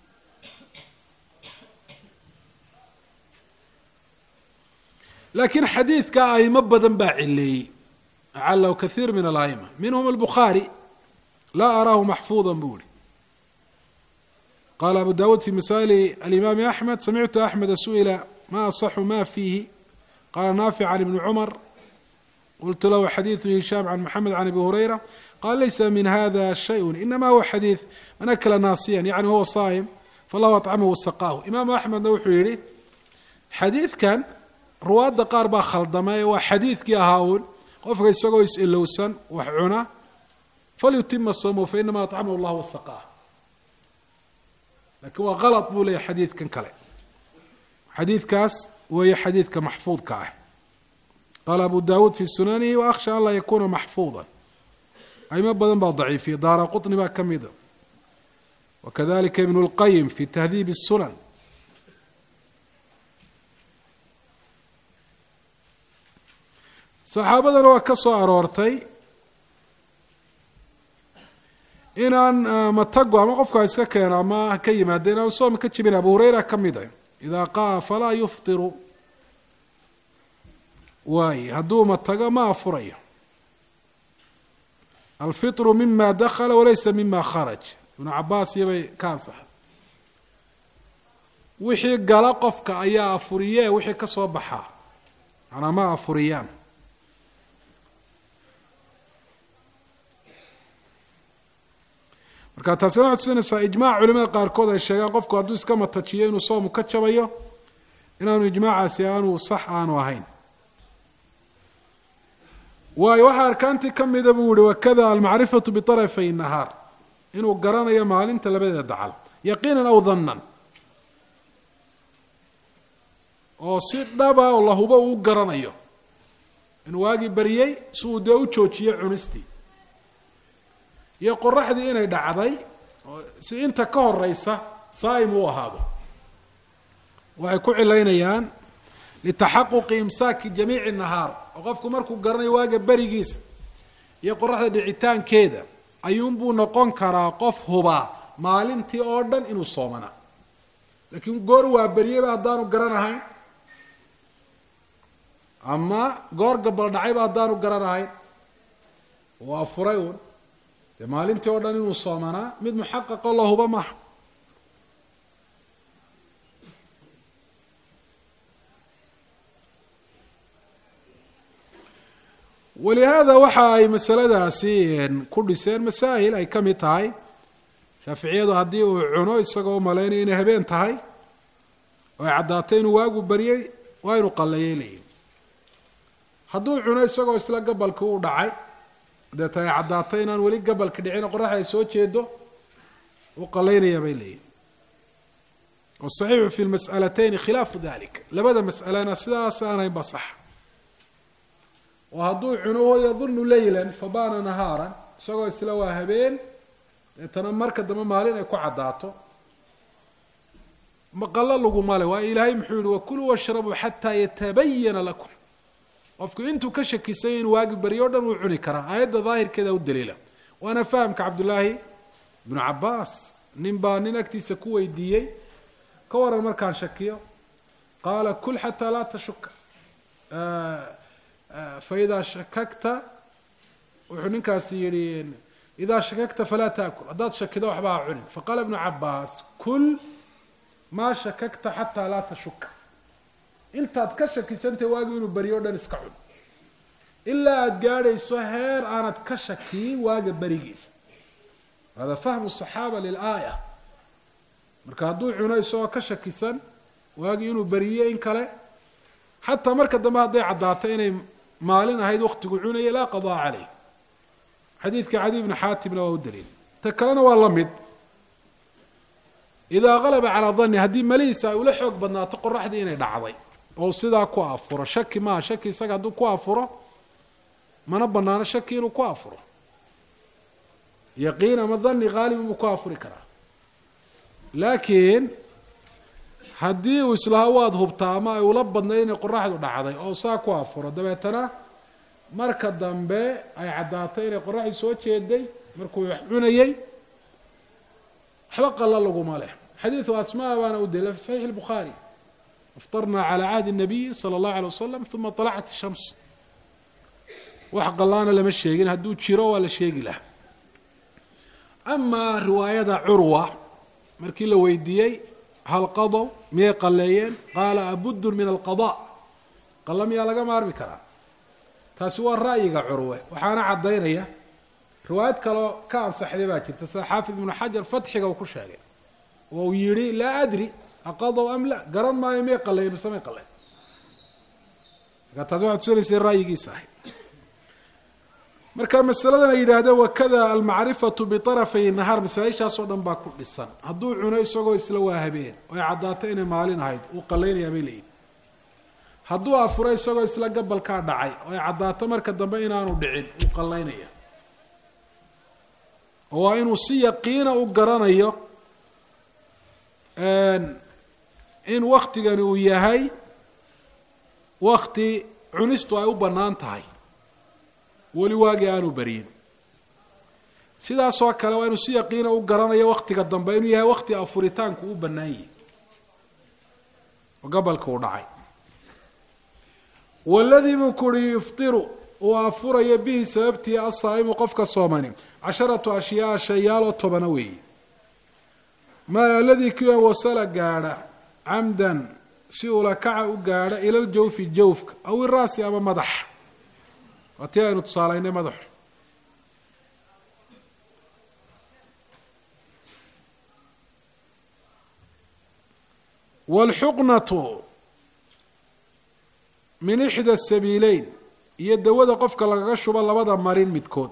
laakiin xadiidka aimo badan baa cileeyey acalahu kathiir min alaima minhum albukhaari laa araahu maxfuuda buu ihi qala abu dawuud fi masaa'il alimaami axmed samictu axmeda su'ila ma asaxu ma fiihi qala naafic can ibni cumar qultu lahu xadiiثu hishaam can moxamed can abi hurayra qala laysa min hada shayء inama huwa xadiiث man akla naasiyan yani huwa saa'im falahu aطcamahu wasaqaahu imaamu axmedna wuxuu yihi xadiidkan ruwaadda qaar baa khaldamay waa xadiidkii ahaa uun qofka isagoo is-ilowsan wax cuna falyutima sawmahu fainama aطcamahu اllah wasaqaah lakin waa kalad buu leeyahy xadiidkan kale xadiidkaas weeye xadiidka maxfuudka ah qaala abu dawuud fi sunanihi waakhsha an laa yakuna maxfuuda aymo badan baa daciifiya daara quطni baa ka mida wakadalika ibn اlqayim fi tahdiib الsunan saxaabadana waa ka soo aroortay inaan matago ama qofka iska keeno ama ka yimaada inaan soom ka jibin abu hurayra ka mid a idaa qaa falaa yuftiru waay hadduu matago ma afurayo alfitru mima dakala walaysa mima kharaj ibnu cabaas iyobay ka ansaxay wixii gala qofka ayaa afuriye wixii ka soo baxaa manaa ma afuriyaan marka taasina waxay tusinaysaa ijmaac culimada qaarkood ay sheegaan qofku hadduu iska matajiyo inuu soomu ka jabayo inaanu ijmaacaasi aanu sax aanu ahayn waayo waxaa arkaantii ka mida buu yihi wakada almacrifatu biطarafay nahaar inuu garanayo maalinta labadeeda dacal yaqiinan aw dannan oo si dhaba oo lahubo uu garanayo inuu waagii baryey si uu dee u joojiyo cunistii iyo qoraxdii inay dhacday si inta ka horeysa saa'im uu ahaado waxay ku cilaynayaan litaxaquqi imsaaki jamiici nahaar oo qofku markuu garanayo waaga berigiisa iyo qoraxda dhicitaankeeda ayuunbuu noqon karaa qof hubaa maalintii oo dhan inuu soomanaa laakiin goor waa beryeyba haddaanu garanahayn ama goor gabal dhacayba haddaanu garanahayn waa furay uun dee maalintii oo dhan inuu soomanaa mid muxaqaqo la huba maaha walihaada waxa ay masaladaasi ku dhiseen masaa'il ay ka mid tahay shaaficiyadu haddii uu cuno isagoo umalaynaya inay habeen tahay oo ay caddaatay inuu waagu baryey waa inuu qalleeyay leeyihin hadduu cuno isagoo isla gabalkii u dhacay deeta ay caddaatay inaan weli gabalka dhicin qoraxda ay soo jeedo uu qallaynaya bay leeyihin wasaxiixu fi lmas'alatayni khilaafu dalik labada mas'alana sidaas aanayn ba sax oo hadduu cuno o yadunu leylan fabaana nahaaran isagoo isla waa habeen deetana marka dambe maalin ay ku caddaato maqallo laguma le waa ilaahay muxuu yihi wakuluu washrabuu xataa yatabayana lakum qofku intuu ka shakisay inuu waagi baryo o dhan uu cuni karaa aayadda daahirkeeda u daliila waana fahamka cabdullaahi ibnu cabaas nin baa nin agtiisa ku weydiiyey ka waran markaan shakiyo qaala kul xataa laa tashuka faidaa shakagta wuxuu ninkaasi yihi idaa shakagta falaa taakul haddaad shakido waxba ha cunin faqaala ibnu cabaas kul maa shakagta xataa laa tashuka intaad ka shakisantay waagi inuu beryo o dhan iska cun ilaa aada gaadhayso heer aanad ka shakiyin waaga berigiisa hada fahmu saxaaba lilaaya marka hadduu cuno isagoo ka shakisan waagii inuu beriye in kale xataa marka dambe hadday caddaato inay maalin ahayd waktigu cunaya laa qadaa caleyh xadiidka cadi bni xaatimna waa u daliil ta kalena waa la mid idaa qalaba calaa danni haddii malihiisa ay ula xoog badnaato qoraxdii inay dhacday oo sidaa ku afuro shaki maaha shaki isaga hadduu ku afuro mana banaano shaki inuu ku afuro yaqiin ama dani haaliban buu ku afuri karaa laakiin haddii uu islaha waad hubtaa ama ay ula badnayd inay qoraxdu dhacday oo saa ku afuro dabeetana marka dambe ay caddaatay inay qoraxdii soo jeeday markuu wax cunayey waxba qalla laguma leh xadiidu asmaa baana u daliila fi saxiix albukhaari aftarnaa calaa cahdi الnabiy salى اllahu alيه wasalam uma طalacat الshams wax qallaana lama sheegin hadduu jiro waa la sheegi laha amaa riwaayada curwa markii la weydiiyey hal qadow miyay qalleeyeen qaala abudun min alqaضاء qalla miyaa laga maarmi karaa taasi waa ra'yiga curwe waxaana caddaynaya riwaayad kaloo ka ansaxday baa jirta sida xaafid ibnu xajar fatxiga uu ku sheegay oo uu yihi laa adri aqadow am la garan maayo miyay qalleeyeen mise may qalleen marka taasi waxay tusinaysa ra'yigiisa ahay marka masaladan ay yidhaahdeen wakada almacrifatu biطarafay nahaar masaaishaasoo dhan baa ku dhisan hadduu cuno isagoo isla waa habeen oo ay caddaato inay maalin ahayd uu qallaynayaa bay leeyihin hadduu afuray isagoo isla gabalkaa dhacay oo ay caddaato marka dambe inaanu dhicin uu qallaynaya oo waa inuu si yaqiina u garanayo in waktigani uu yahay wakti cunistu ay u bannaan tahay weli waagii aanu beriyin sidaasoo kale waa inuu si yaqiina u garanayo waktiga dambe inuu yahay wakti afuritaanku u bannaan yihi oo gabalka uu dhacay waladii buu ku uhi yuftiru uu afurayo bihi sababtii asaa'imu qofka soomani casharatu ashyaa shayaal oo tobana weeye ma aladii kuwa wasala gaadha camdan si ula kaca u gaadha ila ljawfi jawfka aw iraasi ama madax waa tii aynu tusaalaynay madaxu wاlxuqnatu min ixda sabiileyn iyo dawada qofka lagaga shubo labada marin midkood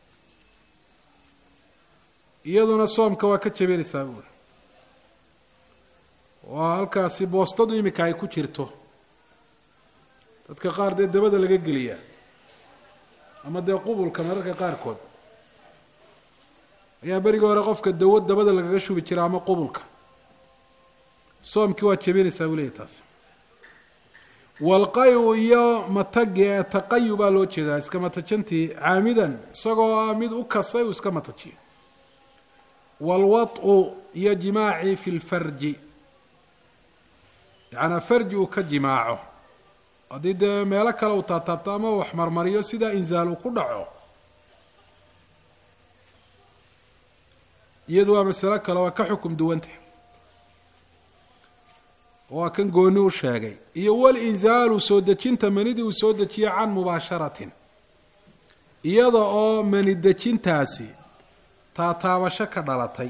iyaduna soomka waa ka jebinaysaa buuri waa halkaasi boostadu imika ay ku jirto dadka qaar dee dabada laga geliyaa ama dee qubulka mararka qaarkood ayaa berigii hore qofka dawo dabada lagaga shubi jira ama qubulka soomkii waa jebinaysaa buu leeyahy taas walqayu iyo matagi ee taqayu baa loo jeedaa iska matajantii caamidan isagoo ah mid u kasay uu iska matajiyo walwad'u iyo jimaacii fi lfarji yacanaa farji uu ka jimaaco haddii dee meelo kale uu taataabto ama wax marmariyo sidaa inzaal uu ku dhaco iyadu waa masalo kale waa ka xukum duwanta waa kan gooni u sheegay iyo walinzaalu soo dejinta manidii uu soo dejiye can mubaasharatin iyada oo mani dejintaasi taataabasho ka dhalatay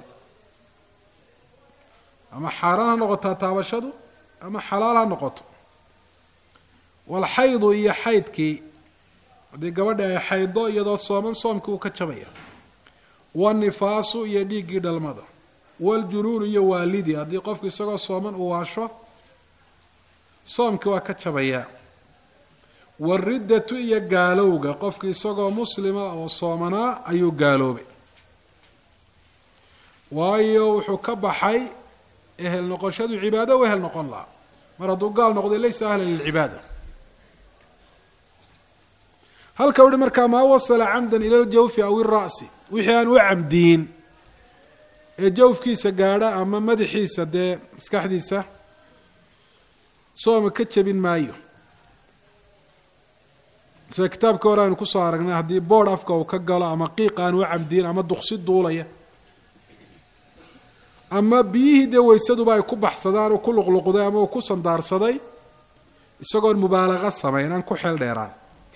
ama xaaraan ha noqoto taataabashadu ama xalaal ha noqoto walxaydu iyo xaydkii haddii gabadha ay xaydo iyadoo sooman soomkii uu ka jabaya wanifaasu iyo dhiiggii dhalmada waljunuunu iyo waalidii haddii qofku isagoo sooman uu waasho soomkii waa ka jabayaa wariddatu iyo gaalowga qofki isagoo muslima oo soomanaa ayuu gaaloobay waayo wuxuu ka baxay ehel noqoshadu cibaado u ehel noqon lahaa mar hadduu gaal noqday laysa ahlan lilcibaada halka uhi markaa maa wasala camdan ila ljawfi aw ira'si wixii aan u camdiyin ee jawfkiisa gaadha ama madaxiisa dee maskaxdiisa sooma ka jebin maayo sida kitaabka hore aynu kusoo aragnay haddii boodh afka uu ka galo ama qiiq aan u camdiyin ama duqsi duulaya ama biyihii dee weysaduba ay ku baxsadaan uu ku luqluqday ama uu ku sandaarsaday isagoon mubaalaqa samayn aan ku xeel dheeraan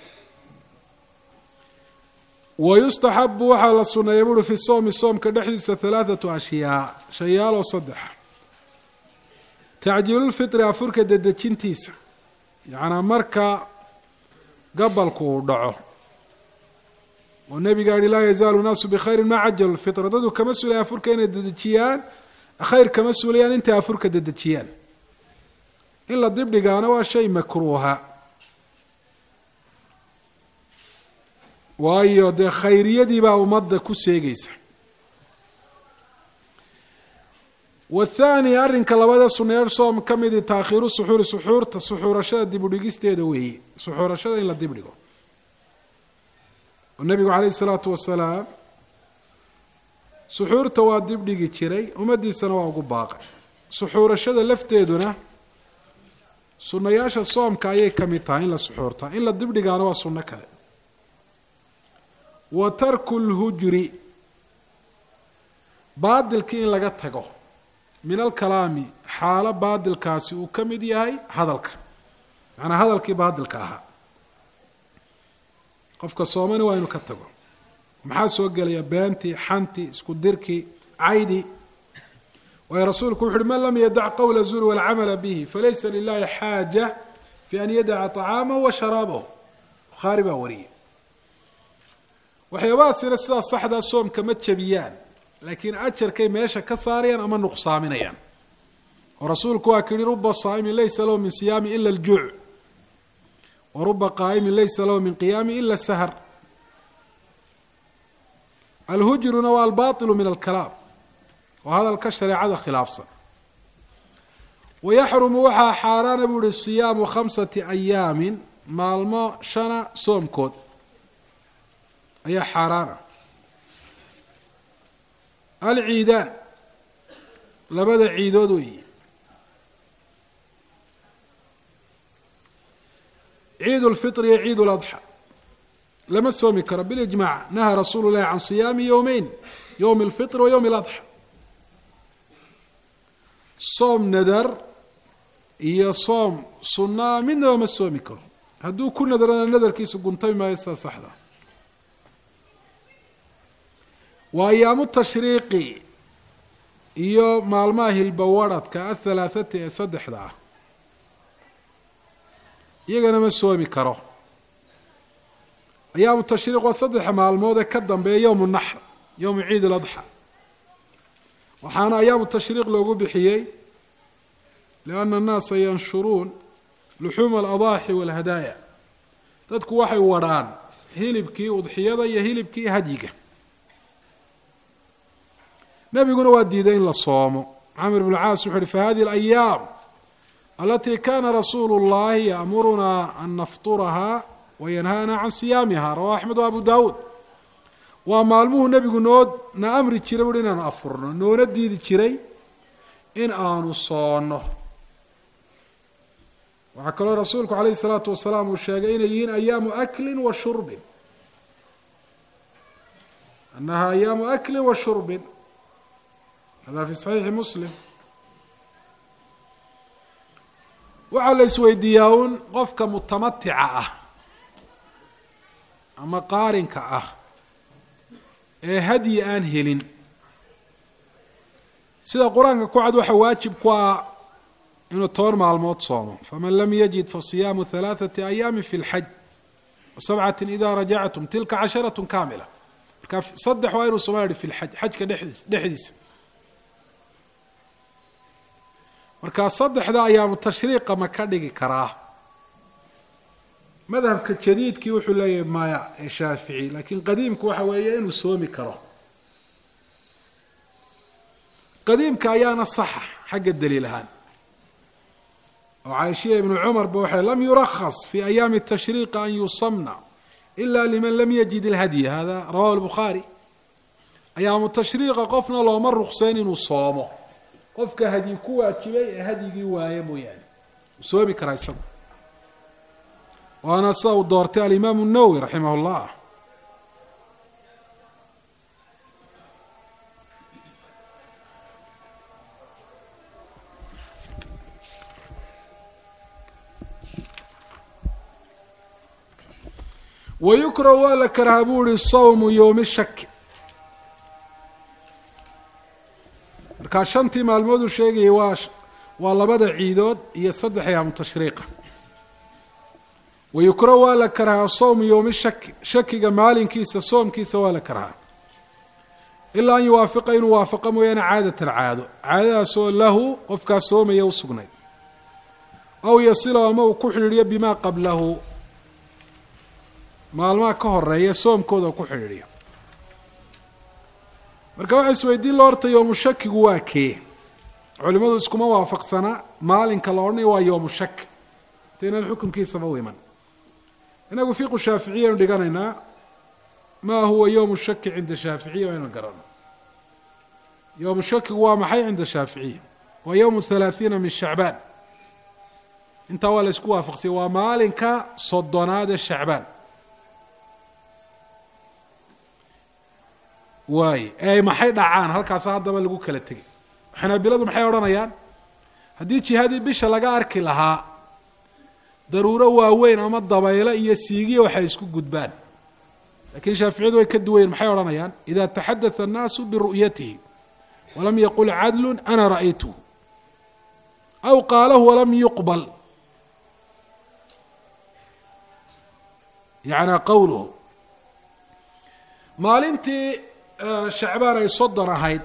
wayustaxabu waxaa la suneeya buuri fi soomi soomka dhexdiisa halaathatu ashyaa shayaaloo saddex tacjiilulfitri afurka dedejintiisa yacnaa marka gabalku uu dhaco oo nebiga yihi laa yazaalu naasu bikhayrin maa cajalu lfitra dadu kama suulayan afurka inay dedejiyaan khayr kama suulayaan intay afurka dedejiyaan in la dibdhigaana waa shay makruuha waayo dee khayriyadii baa ummadda ku seegaysa wathaani arrinka labada suneer soom ka midi taakhiiru suxuuri suxuurta suxuurashada dib udhigisteeda weeye suxuurashada in la dibdhigo oo nebigu calayhi isalaatu wasalaam suxuurta waa dibdhigi jiray ummaddiisana waa ugu baaqay suxuurashada lafteeduna sunayaasha soomka ayay ka mid tahay in la suxuurtaa in la dibdhigaana waa sunno kale wa tarku lhujri baadilkii in laga tago min alkalaami xaalo baadilkaasi uu ka mid yahay hadalka macnaa hadalkii baadilka ahaa qofka soomani waa inuu ka tago maxaa soo gelaya beentii xantii isku dirkii caydi waayo rasuulku wuxu uhi man lam yadac qowla zuuri walcamala bihi falaysa lilahi xaaja fi an yadaca طacaamahu wa sharaabahu bukhaari baa wariyay waxyaabahaasina sidaas saxdaa soomka ma jabiyaan laakiin ajarkay meesha ka saarayaan ama nuqsaaminayaan oo rasuulku waa ka yihi ruba saa'imin laysa lahu min siyaami ila aljuuc waruba qaa'imin laysa lahu min qiyaami ila sahar. alhujruna waa albailu min alkalaam, oo hadalka shareecada khilaafsan. wayaxrumu waxaa xaaraana buu uhi siyaamu khamsati ayaamin, maalmo shana soomkood ayaa xaaraana. alciidaan labada ciidood weeye. ciid lfitr iyo ciid ladxa lama soomi karo bilijmac. nahaa rasuulu llahi can siyaami yowmeyn, yowm alfitr wa yowm aladxa. soom nadar iyo soom sunaa midnaba ma soomi karo. hadduu ku nadarana nadarkiisu guntay maayo sida saxda. waa ayaamu tashriiqi iyo maalmaha hilbawadhadka athalaathati ee saddexda ah, iyagana ma soomi karo. ayaamu tashriiq waa saddexa maalmood ee ka dambeeya yowm naxr, yowmu ciid aladxa. waxaana ayaamu tashriiq loogu bixiyey lianna annaasa yanshuruun luxuuma aladaaxi walhadaaya. dadku waxay wadhaan hilibkii udxiyada iyo hilibkii hadyiga. nebiguna waa diiday in la soomo. camr bn caas wuxu uhi fahadihi alayaam alatii kana rasuulu llahi yaamurunaa an nafturaha wayanhaana can siyaamiha, rawahu axmed wa abu daawuud. waa maalmuhu nebigu noo na amri jiray buui inaanu afurno, noona diidi jiray in aanu soonno. waxaa kaloo rasuulku calayhi salaatu wasalaam uu sheegay inay yihiin ayaamu aklin wa shurbin, annaha ayaamu aklin wa shurbin. hada fi saxiixi muslim. waxaa la isweydiiyaa un qofka mutamatica ah ama qaarinka ah ee hadyi aan helin, sida qur-aanka ku cad waxa waajib ku ah inuu toban maalmood soomo. faman lam yajid fasiyaamu halaathati ayaami fi lxaj wasabcatin ida rajactum tilka casharatun kaamila. marka saddex waa inuu sooma yihi fi lxaj, xajka dhexdiis dhexdiisa. markaa saddexda ayaamu tashriiqa ma ka dhigi karaa? madhabka jadiidkii wuxuu leeyahay maya ee shaafici, laakiin qadiimku waxa weeye inuu soomi karo. qadiimka ayaana saxa xagga daliil ahaan. oo caaishiya ibnu cumar ba waxay lam yurakhas fi ayaami tashriiqi an yusamna ila liman lam yajid ilhadya. hada rawahu lbukhaari. ayaamu tashriiqa qofna looma ruksayn inuu soomo, qofka hadyi ku waajibay ee hadyigii waaye mooyaane uu soomi karaa isagu. waana sida uu doortay alimaamu الnawowi raximah اllah. wayukrahu waa la karaha buu uhi sawmu yowmi shaki. markaa shantii maalmood uu sheegayay waa waa labada ciidood iyo saddex ayaamu tashriiqa. wayukrahu waa la karahaa sawmu yowmi shaki, shakiga maalinkiisa soomkiisa waa la karahaa, ilaa an yuwaafiqa inuu waafaqa mooyaane caadatan caado, caadadaasoo lahu qofkaas soomaya u sugnayd, aw yasilo ama uu ku xidhiidhiyo bimaa qablahu, maalmaha ka horeeya soomkooda ku xidhiidhiyo. marka waxa isweydiin loo horta yowmu shakigu waa kee? culimadu iskuma waafaqsana maalinka la odhanayo waa yowmu shak, intaan xukunkiisaba u iman. inagu fiqu shaaficiya aynu dhiganaynaa, maa huwa yowmu shaki cinda shaaficiya waynu garano. yowmu shakigu waa maxay cinda shaaficiya? waa yowmu halaathiina min shacbaan. intaa waa la isku waafaqsanya, waa maalinka soddonaad ee shacbaan. waay ay maxay dhacaan halkaasa haddaba lagu kala tegay. xanaabiladu maxay odhanayaan? haddii jihadii bisha laga arki lahaa daruuro waaweyn ama dabaylo iyo siigiya waxay isku gudbaan. laakiin shaaficiyadu way ka duwayen, maxay odhanayaan? ida taxadatha annaasu biru'yatihi walam yaqul cadlun ana ra'aytuhu aw qaalahu walam yuqbal, yacnaa qowluhu. maalintii shacbaan ay soddon ahayd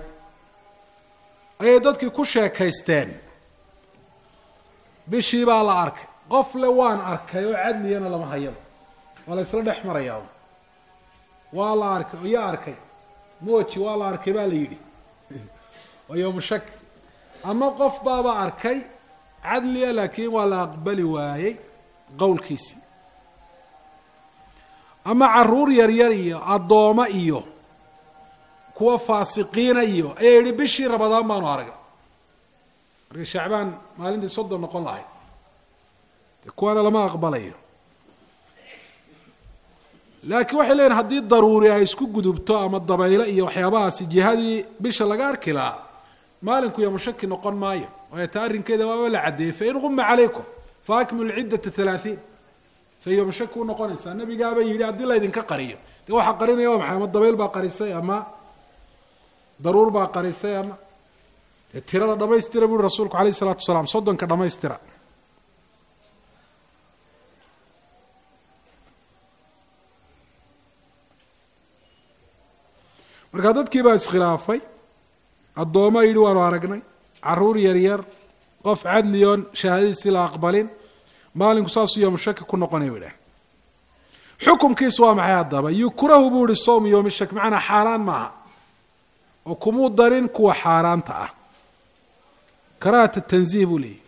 ayay dadkii ku sheekaysteen, bishii baa la arkay, qof le waan arkay oo cadliyana lama hayaba waa la isla dhex marayaa waa la arkay oo yaa arkay mooji waa la arkay baa la yidhi waa yowmu shak ama qof baaba arkay cadliya laakiin waa la aqbali waayey qowlkiisii ama caruur yaryar iyo addooma iyo kuwa faasiqiina iyo ayaa yidhi bishii ramadaan baanu aragnay markay shacbaan maalintii soddon noqon lahayd de kuwaana lama aqbalayo laakiin waxay leeyihin haddii daruuri ay isku gudubto ama dabaylo iyo waxyaabahaasi jihadii bisha laga arki lahaa maalinku yowmu shaki noqon maayo waayo taa arrinkeeda waaba la caddeeyey fain guma calaykum fa akmilu ciddata halaahiin say yowmu shaki u noqonaysaa nabigaaba yidhi haddii laydinka qariyo dee waxaa qarinaya waa maxay ama dabayl baa qarisay ama daruur baa qarisay ama dee tirada dhamaystira buuri rasuulku alayh isalaatu wasalaam soddonka dhamaystira markaa dadkii baa iskhilaafay addooma yidhi waanu aragnay caruur yaryar qof cadliyoon shahaadadiisii la aqbalin maalinku saasuu yowmu shaki ku noqonay u idhaah xukumkiisu waa maxay haddaba yukrahu buu ihi sowmu yowmi shak macnaa xaaraan maaha oo kumuu darin kuwa xaaraanta ah karaahata tanziih buu leeyahy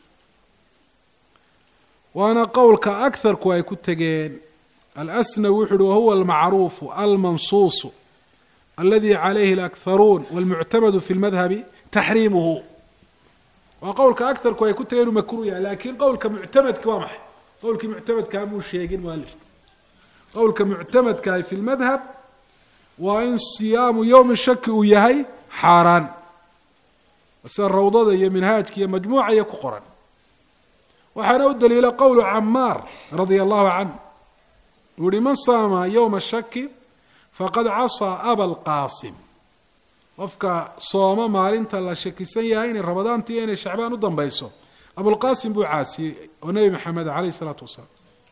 waana qowlka akarku ay ku tegeen alasnawi wuxu uhi wahuwa almacruufu almansuusu aladi calayhi alakharuun walmuctamadu fi lmadhabi taxriimuhu waa qowlka akarku ay ku tegeen inuu makruh yahay laakiin qowlka muctamadki waa maxay qowlkii muctamadkaa muu sheegin mualifka qowlka muctamadkaah fi lmadhab waa in siyaamu yowmi shaki uu yahay xaaraan sida rawdada iyo minhaajka iyo majmuuca iyo ku qoran waxaana u daliila qowlu camaar radia allahu canh uu yihi man saama yowma shaki faqad casaa aba lqaasim qofka sooma maalinta la shakisan yahay inay ramadaantii inay shacbaan u dambayso abulqaasim buu caasiyey oo nebi maxamed alayh isalaatu wasalaam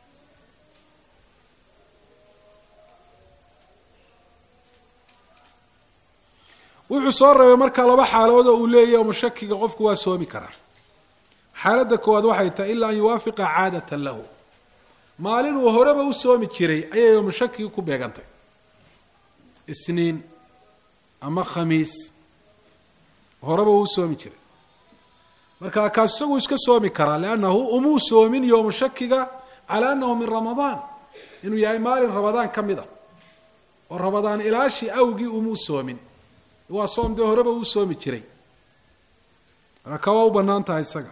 wuxuu soo reebay markaa laba xaalood oo uu leeyahy yowmu shakiga qofku waa soomi karaa xaaladda koowaad waxay tahay ilaa an yuwaafiqa caadatan lahu maalin uu horeba u soomi jiray ayay yowmu shakigi ku beegantay isniin ama khamiis horeba uu soomi jiray marka kaas isagu iska soomi karaa liannahu umuu soomin yowmu shakiga calaa annahu min ramadaan inuu yahay maalin ramadaan ka mid a oo ramadaan ilaashii awgii umuu soomin waa soom dee horeba uu soomi jiray marka waa u banaan tahay isaga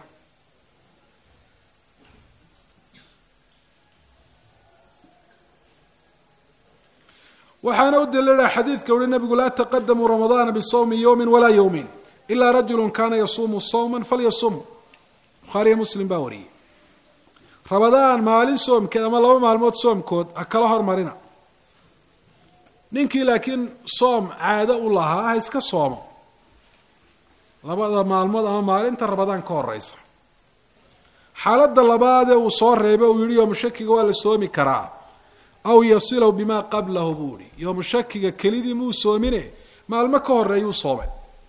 waxaana u daliila xadiidka uhi nabigu laa taqadamuu ramadaana bisawmi yowmin walaa yowmin ilaa rajulu kaana yasuumu sawma falyasum bukhaariyo muslim baa wariyey ramadaan maalin soomkeed ama laba maalmood soomkood ha kala hormarina ninkii laakiin soom caado u lahaa ha iska soomo labada maalmood ama maalinta ramadaan ka horeysa xaaladda labaadee uu soo reebay uu yihi yowmu shakiga waa la soomi karaa aw yasilahu bimaa qablahu buu ihi yowmu shakiga kelidii muu soomine maalmo ka horeeyuu soomay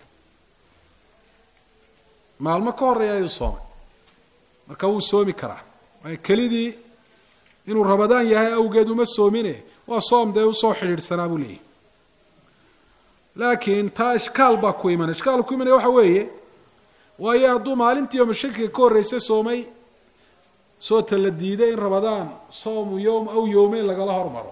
maalmo ka horeeya ayuu soomay marka wuu soomi karaa waayo kelidii inuu ramadaan yahay awgeed uma soomine waa soom dee usoo xidhiidhsanaa buu leeyahy laakiin taa ishkaal baa ku imanay ishkaal ku imanaya waxa weeye waayo hadduu maalintii yowmu shakiga ka horreysay soomay soota la diiday in ramadaan soomu yowm aw yowmeyn lagala hormaro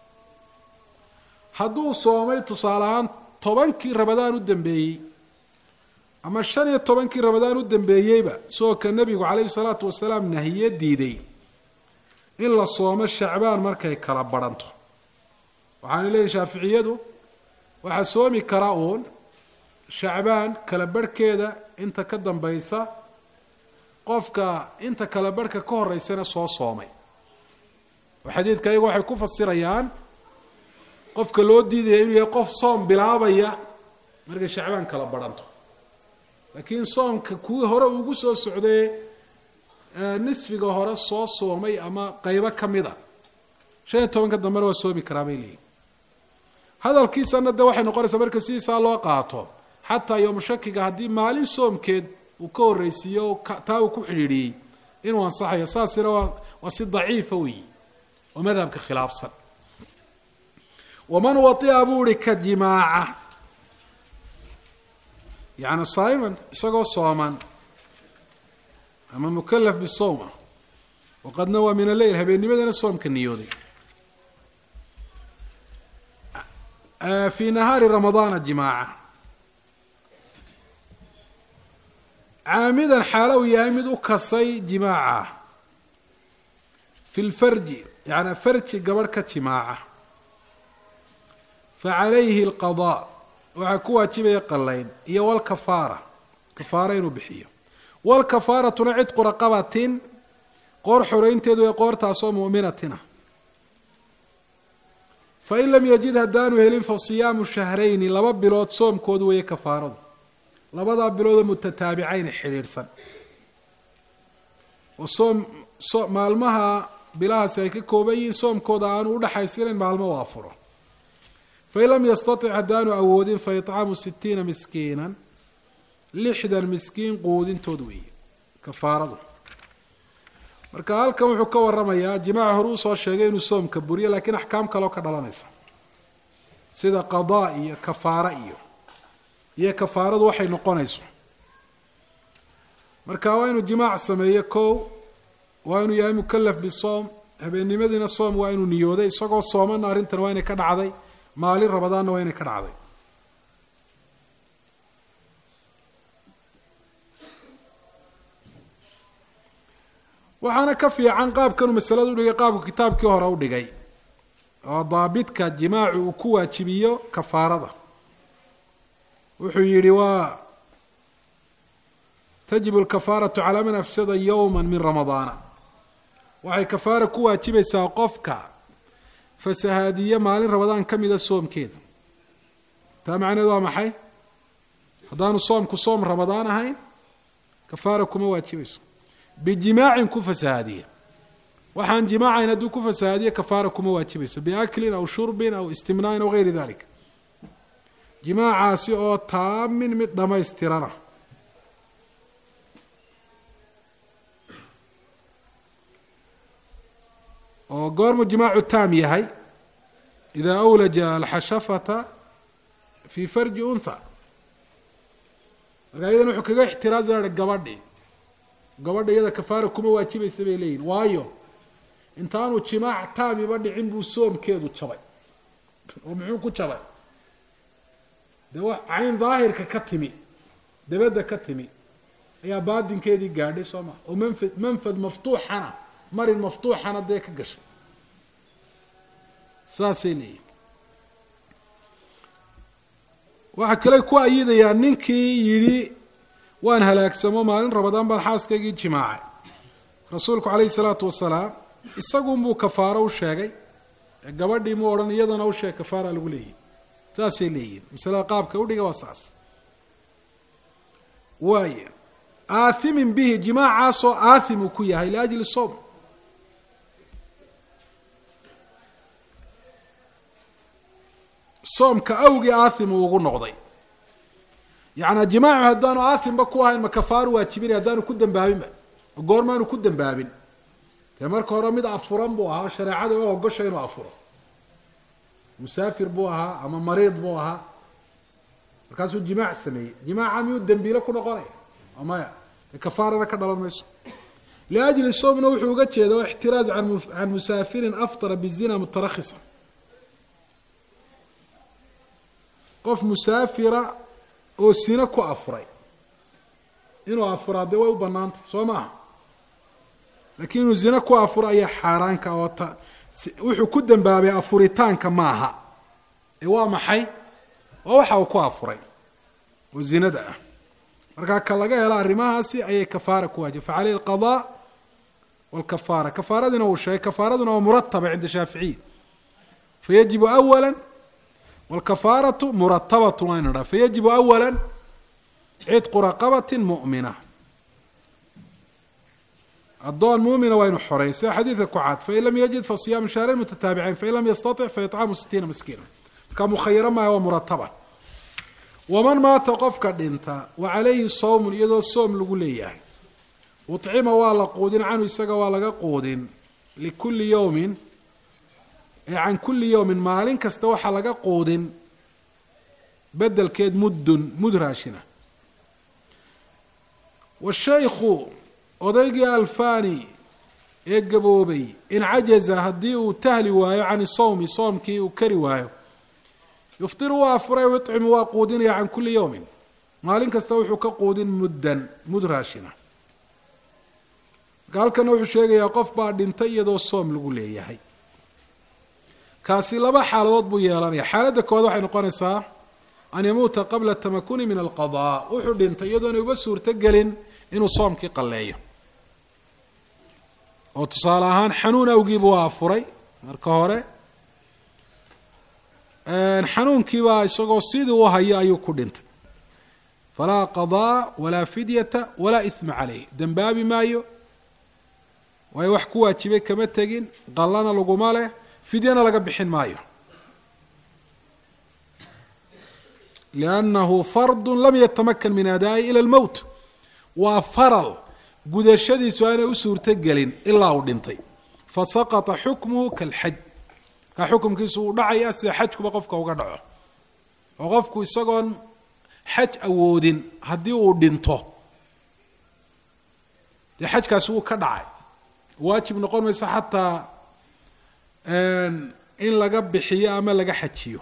hadduu soomay tusaale ahaan tobankii ramadaan u dambeeyey ama shan iyo tobankii ramadaan u dambeeyeyba isagoo ka nebigu calayhi salaatu wasalaam nahiye diiday in la soomo shacbaan markay kala badhanto waxaana leeyihin shaaficiyadu waxaa soomi karaa uun shacbaan kala barhkeeda inta ka dambaysa qofka inta kala barhka ka horeysana soo soomay oo xadiidka ayagu waxay ku fasirayaan qofka loo diidaya inuu yahay qof soom bilaabaya markay shacbaan kala badhanto laakiin soomka kuwii hore ugu soo socday nisfiga hore soo soomay ama qeybo ka mid a shan iyo tobanka dambena waa soomi karaa bay leeyihin hadalkiisana de waxay noqonaysaa marka sidiisaa loo qaato xataa yowmu shakiga haddii maalin soomkeed uu ka horreysiiyo taa uu ku xidhiidhiyey inuu ansaxayo saasina waa waa si daciifa weyi oo madhabka khilaafsan. waman waطi'a buu ihi ka jimaaca yani saa'iman isagoo sooman ama mukalaf bisawma waqadna waa min aleyl habeennimadana soomka niyooday fi nahaari ramadaana jimaaca caamidan xaalo uu yahay mid u kasay jimaaca fi lfarji yani farji gabadh ka jimaaca facalayhi alqadaa waxaa ku waajibaya qalayn iyo walkafaara kafaara inuu bixiyo walkafaaratuna cidqu raqabatin qoor xoreynteedu ee qoortaasoo mu'minatina fain lam yajid haddaanu helin fa siyaamu shahrayni laba bilood soomkoodu weeye kafaaradu labadaa biloodoo mutataabicayn xidhiidhsan oo soom so maalmaha bilahaasi ay ka kooban yihiin soomkooda aanu udhaxaysanayn maalmo u afuro fain lam yastatic haddaanu awoodin fa iطcaamu sitiina miskiinan lixdan miskiin quudintood weeye kafaaradu. marka halkan wuxuu ka waramayaa jimaaca hore usoo sheegay inuu soomka buriyo laakiin axkaam kaloo ka dhalanaysa sida qadaa iyo kafaara iyo iyo kafaaradu waxay noqonayso. marka waa inuu jimaac sameeyo kow waa inuu yahay mukalaf bisoom habeennimadiina soom waa inuu niyooday isagoo soomana arrintan waa inay ka dhacday maalin ramadaanna waa inay ka dhacday. waxaana ka fiican qaabkanuu masalada udhigay qaabku kitaabkii hore u dhigay oo daabidka jimaacu uu ku waajibiyo kafaarada. wuxuu yihi waa tajibu lkafaaratu calaa man afsada yowma min ramadaana waxay kafaara ku waajibaysaa qofka fasahaadiye maalin ramadaan ka mida soomkeeda. taa macneed waa maxay? haddaanu soomku soom ramadaan ahayn kafaara kuma waajibayso. bijimaacin ku fasahaadiye waxaan jimaacayn hadduu ku fasahaadiye kafaara kuma waajibayso biaklin aw shurbin aw istimnaain aw gayri dalik. jimaacaasi oo taamin mid dhamaystirana oo goormu jimaacu taam yahay idaa awlaja alxashafata fi farji untha. markaa iyadan wuxuu kaga ixtiraazaa gabadhi gabadha iyada kafaara kuma waajibaysa bay leeyihin waayo intaanu jimaac taamiba dhicin buu soomkeedu jabay oo muxuu ku jabay dee wax cayn daahirka ka timi dabadda ka timi ayaa baadinkeedii gaadhay soo maa oo manfad manfad maftuuxana marin maftuuxana dee ka gashay saasay leeyihin. waxaa kale ku ayidayaa ninkii yidhi waan halaagsamo maalin ramadaan baan xaaskaygii jimaacay rasuulku calayhi salaatu wasalaam isagunbuu kafaaro u sheegay gabadhii mu odhan iyadana u sheeg kafaara lagu leeyahy saasay leeyihin masalada qaabka udhiga waa saas. waaya aathimin bihi jimaacaasoo aathim uu ku yahay liajli soom soomka awgii aathim uu ugu noqday. yacnaa jimaacu haddaanu aathimba ku ahayn ma kafaaru waajibinay haddaanu ku dambaabinba goormaanu ku dambaabin dee marka hore mid afuran buu ahaa shareecada oo ogosha inuu afuro musaafir buu ahaa ama mariid buu ahaa markaasuu jimaac sameeyey jimaaca miyuu dembiile ku noqonaya maya dee kafaarana ka dhalan mayso. liajli soomna wuxuu uga jeeda o ixtiraaz can musaafirin aftara bizina mutarakhisa qof musaafira oo sina ku afuray inuu afuraa dee way u banaantay soo maaha laakiin inuu zina ku afuro ayaa xaaraanka oo ta wuxuu ku dambaabay afuritaanka maaha ee waa maxay waa waxa uu ku afuray oo zinada ah. markaa ka laga helo arrimahaasi ayay kafaara ku waajiba facaleyhi alqadaa walkafaara. kafaaradina uu sheegay kafaaraduna waa murataba cinda shaaficiya fayajibu awala wاlkafaaraةu muratabaة waynu dha fayajibu awala cidqu raqabaةi muؤmina adoon muumina waa inu xoray sida xadiidka ku cad fain lam yajid fasiyaamu shahrayn mutataabicayn fain lam yastaطic faicaamu sitiina miskiina markaa mukhayaro maaha waa murataba. waman maata qofka dhinta wa calayhi sawmun iyadoo soom lagu leeyahay uطcima waa la quudin canhu isaga waa laga quudin likulli yowmin ee can kulli yowmin maalin kasta waxaa laga quudin bedelkeed muddun mud raashina washaykhu odaygii alfani ee gaboobay in cajaza haddii uu tahli waayo can sawmi soomkii uu kari waayo yuftiru waa afuray yuطcimu waa quudinaya can kulli yowmin maalin kasta wuxuu ka quudin muddan mud raashina marka halkana wuxuu sheegayaa qof baa dhintay iyadoo soom lagu leeyahay kaasi laba xaaladood buu yeelanaya xaaladda koowaad waxay noqonaysaa an yamuuta qabla tamakuni min alqadaa wuxuu dhintay iyadoona uba suurto gelin inuu soomkii qalleeyo oo tusaale ahaan xanuun awgiiba waa afuray marka hore xanuunkiibaa isagoo sidii u hayo ayuu ku dhintay falaa qadaa walaa fidyata walaa ihma caleyh dembaabi maayo waayo wax ku waajibay kama tegin qallana laguma leh fidyana laga bixin maayo liannahu fardu lam yatamakan min adaa'i ila almowt waa faral gudashadiisu aanay u suurto gelin ilaa uu dhintay fasaqata xukmuhu kalxaj markaa xukumkiisu uu dhacaya sida xajkuba qofka uga dhaco oo qofku isagoon xaj awoodin haddii uu dhinto dee xajkaasi wuu ka dhacay waajib noqon mayso xataa in laga bixiyo ama laga xajiyo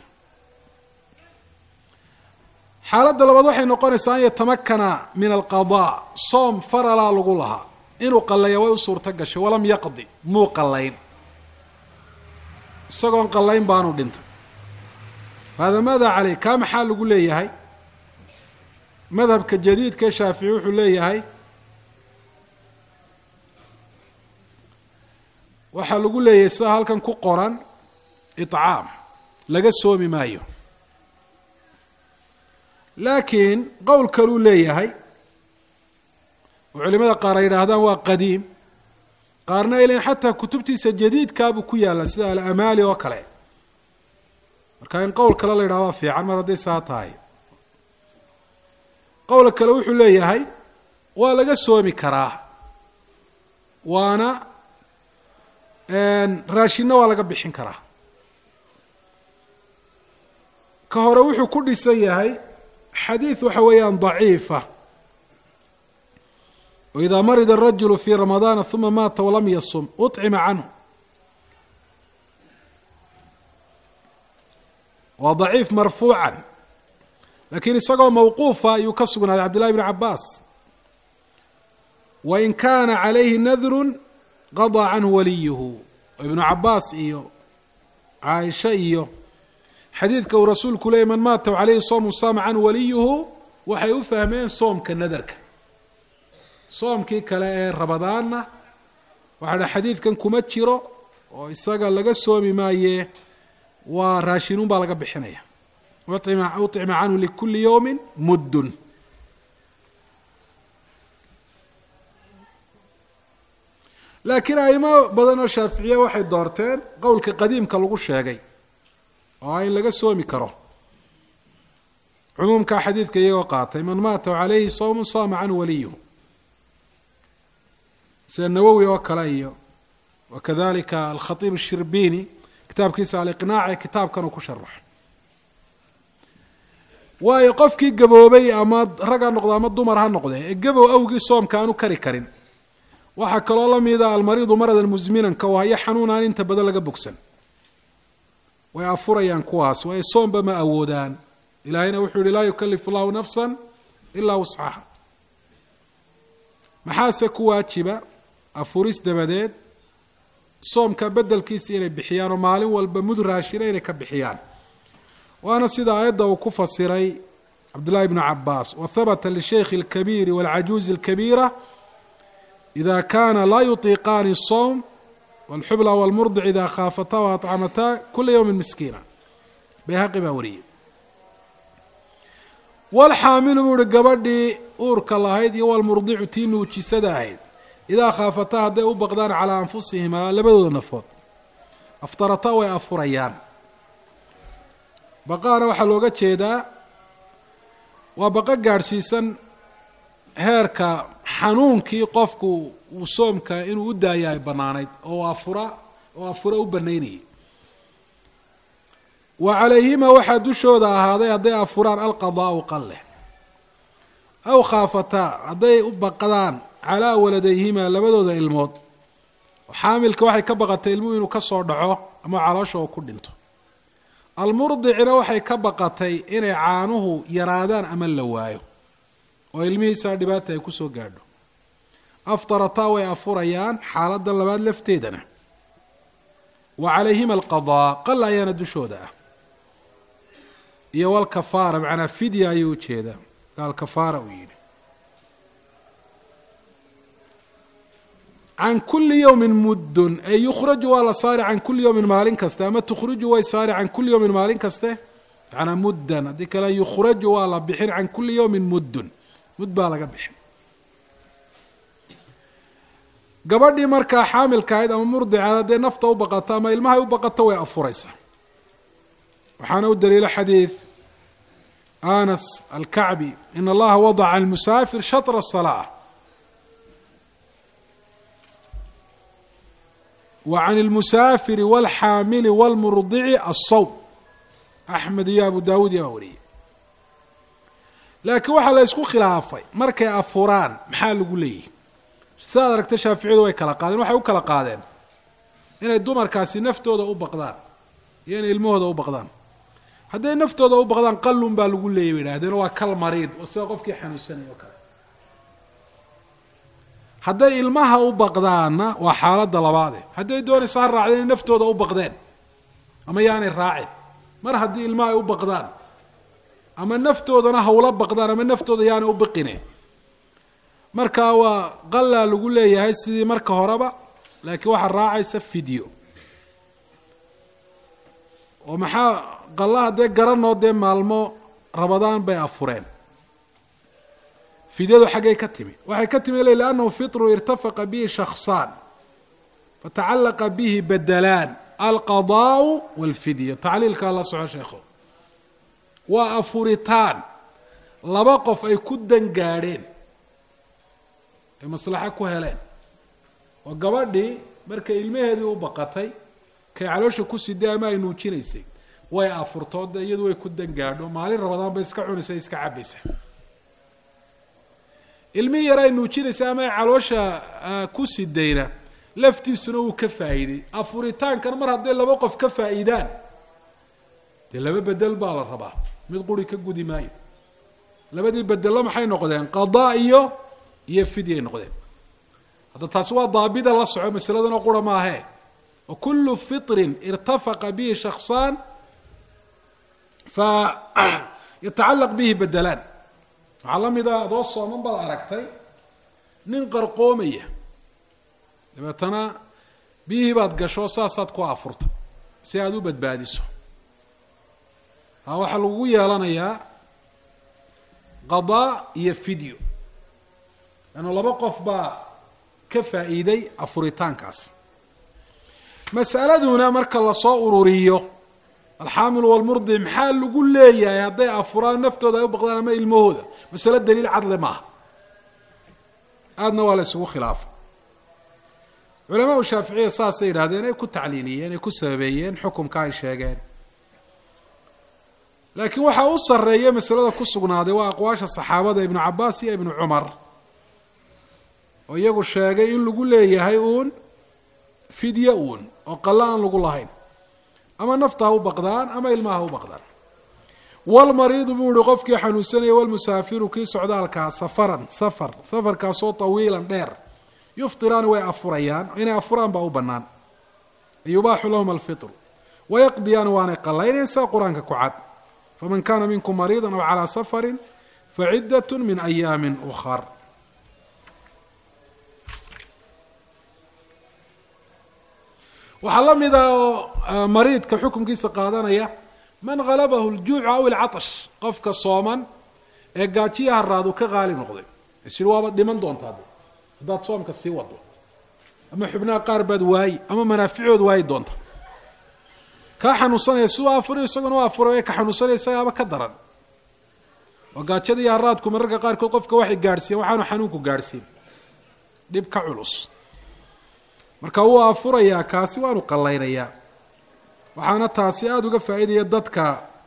xaaladda labaad waxay noqonaysaa an yatamakana min alqadaa soom faralaa lagu lahaa inuu qalleeya way u suurto gashay walam yaqdi muu qallayn isagoon qallayn baanu dhintay hada maada caleyh kaa maxaa lagu leeyahay madhabka jadiidka ee shaafici wuxuu leeyahay waxaa lagu leeyahay sida halkan ku qoran iطcaam laga soomi maayo laakiin qowl kaluu leeyahay oo culimada qaar ay yidhaahdaan waa qadiim qaarna ilan xataa kutubtiisa jadiidkaabuu ku yaalla sida alamaali oo kale marka in qowl kale la yidhaha waa fiican mar hadday saa tahay qowla kale wuxuu leeyahay waa laga soomi karaa waana raashinna waa laga bixin karaa ka hore wuxuu ku dhisan yahay xadiid waxa weeyaan daciifa waidaa marida arajulu fii ramadaana uma maata walam yasum uطcima canhu waa daciif marfuucan lakiin isagoo mawquufa ayuu ka sugnaaday cabd llahi bn cabaas wain kaana calayhi nadru qadaa canhu waliyuhu ibnu cabaas iyo caaisha iyo xadiidka uu rasuulku leeyay man maata calayhi soomu saama canhu waliyuhu waxay u fahmeen soomka nadarka soomkii kale ee ramadaanna waxaa dha xadiidkan kuma jiro oo isaga laga soomi maaye waa raashinuun baa laga bixinaya uطcima canhu likuli yowmi muddun laakiin aimo badan oo shaaficiya waxay doorteen qowlka qadiimka lagu sheegay oo in laga soomi karo cumuumkaa xadiidka iyagoo qaatay man maata calayhi sawmu saama canhu waliyuhu sida nawowi oo kale iyo wakadalika alkhatiib الshirbini kitaabkiisa aliqnaac ee kitaabkan uu ku sharaxo waayo qofkii gaboobay ama rag ha noqdo ama dumar ha noqde ee gabow awgii soomka aanu kari karin waxaa kaloo lamida almariidu maradan musminan ka wahyo xanuun aan inta badan laga bogsan way afurayaan kuwaas waayo soomba ma awoodaan ilaahayna wuxuu yihi laa yukalifu llahu nafsa ilaa wuscaha maxaase ku waajiba afuris dabadeed soomka bedelkiisa inay bixiyaan oo maalin walba mud raashina inay ka bixiyaan waana sida aayadda uu ku fasiray cabdullahi bnu cabaas wahabata lishaykhi اlkabiiri wاlcajuuzi اlkabiira ida kana laa yutiiqaani الsowm wاlxubla wاlmurdic ida khaafataa waطcamataa kula ywmi miskiina bayhaqi baa wariyey walxaamilu buu uhi gabadhii uurka lahayd iyo walmurdicu tii nuujisada ahayd idaa khaafataa hadday u baqdaan calaa anfusihimaa labadooda nafood aftarataa way afurayaan baqaana waxaa looga jeedaa waa baqo gaadhsiisan heerka xanuunkii qofku uu soomka inuu u daaya ay banaanayd oo afura oo afura u banaynayay wa calayhima waxaa dushooda ahaaday hadday afuraan alqadaau qalle aw khaafataa hadday u baqdaan calaa waladayhima labadooda ilmood xaamilka waxay ka baqatay ilmuhu inuu ka soo dhaco ama caloosha oo ku dhinto almurdicina waxay ka baqatay inay caanuhu yaraadaan ama la waayo oo ilmihiisaa dhibaata ay kusoo gaadho aftarataa way afurayaan xaaladan labaad lafteedana wa calayhima alqadaa qal ayaana dushooda ah iyo walkafaara macnaa fidya ayuu ujeedaa alkafaara uu yidhi can kuli yowmin muddun ee yukhraju waa la saari can kuli yowmin maalin kaste ama tukhriju way saari can kuli yowmin maalin kaste manaa muddan haddii kale yukhraju waa la bixin can kuli yowmin muddun mud baa laga bixin gabadhii markaa xaamilka ahayd ama murdicaad hadday nafta u baqato ama ilmahay u baqato way afuraysaa waxaana u daliilo xadiid anas alkacbi in allaha wadaca almusaafir shatra الsalaa wa can اlmusaafiri wاlxaamili wاlmurdici الsawm axmed iyo abu daawud yaa wariyey laakiin waxaa la isku khilaafay markay afuraan maxaa lagu leeyihi sidaad aragta shaaficiyadu way kala qaadeen waxay u kala qaadeen inay dumarkaasi naftooda u baqdaan iyo inay ilmahooda u baqdaan hadday naftooda u baqdaan qalun baa lagu leeyay bay idhahdeen waa kal mariid oo sida qofkii xanuunsanay oo kale hadday ilmaha u baqdaanna waa xaaladda labaade hadday doonaysa ha raacdeen inay naftooda u baqdeen ama yaanay raacin mar haddii ilmaha ay u baqdaan ama naftoodana hawla baqdaan ama naftooda yaanay u baqine markaa waa qallaa lagu leeyahay sidii marka horeba laakiin waxaa raacaysa fidyo oo maxaa qallaha dee garanoo dee maalmo rabadaan bay afureen fidyadu xaggay ka timi waxay ka timi le liannahu fitru irtafaqa bihi shaksaan fatacalaqa bihi badalaan alqadaau walfidya tacliilkaa la soco sheekho waa afuritaan laba qof ay ku dangaadheen ay maslaxo ku heleen oo gabadhii markay ilmaheedii u baqatay kay caloosha ku siday ama ay nuujinaysay way afurtoo de iyadu way ku dangaadho maalin rabadaan bay iska cunaysa iska cabaysa ilmihii yar ay nuujinaysa ama ay caloosha ku sidayna laftiisuna wuu ka faa'iiday afuritaankan mar hadday laba qof ka faa'iidaan dee laba bedel baa la rabaa mid quri ka gudi maayo labadii bedello maxay noqdeen qadaa iyo iyo fidyay noqdeen hadda taasi waa daabida la soco masaladan oo qura maahee wa kullu fitrin irtafaqa bihi shaksaan fa yatacallaq bihi bedelaan waxaa la mida adoo sooman baad aragtay nin qarqoomaya dabeetana biyihii baad gasho saasaad ku afurta si aada u badbaadiso a waxaa lagu yeelanayaa qadaa iyo fidyo lanno laba qof baa ka faa'iiday afuritaankaas mas'aladuna marka lasoo ururiyo alxaamilu walmurdi maxaa lagu leeyahay hadday afuraan naftooda ay u baqdaan ama ilmahooda masale daliil cadle maaha aadna waa la isugu khilaafa culamaau shaaficiya saasay yidhahdeen ay ku tacliiliyeen ay ku sababeeyeen xukumka ay sheegeen laakiin waxaa u sarreeya masalada ku sugnaaday waa aqwaasha saxaabada ibnu cabaas iyo ibnu cumar oo iyagu sheegay in lagu leeyahay uun fidye uun oo qalla aan lagu lahayn ama nafta ha u baqdaan ama ilmaha ha u baqdaan walmariidu buu ihi qofkii xanuunsanaya walmusaafiru kii socdaalkaa safaran safar safarkaasoo tawiilan dheer yuftiraani way afurayaan inay afuraan baa u bannaan yubaaxu lahum alfitru wayaqdiyaani waanay qallaynayaan saa qur-aanka ku cad faman kaana minkum mariidan aw calaa safarin faciddat min ayaamin ukhar waxaa la mida oo mariidka xukunkiisa qaadanaya man halabahu ljuucu aw ilcatash qofka sooman ee gaajiya haraadu ka qaalib noqday isir waaba dhiman doontaa de haddaad soomka sii wado ama xubnaha qaar baad waayi ama manaaficood waayi doonta kaa xanuunsanaya siduu afuriyo isagona u afura ee ka xanuunsanaya isagaaba ka daran وقاجدي هرادكم مرقا قاركود قفك waxay gaarsiin waxaanu xanuunku gaarsiin dib ka culus marka uu afuraya kaasi waanu qalaynaya waxaana taasi aad uga faa'iideeya dadka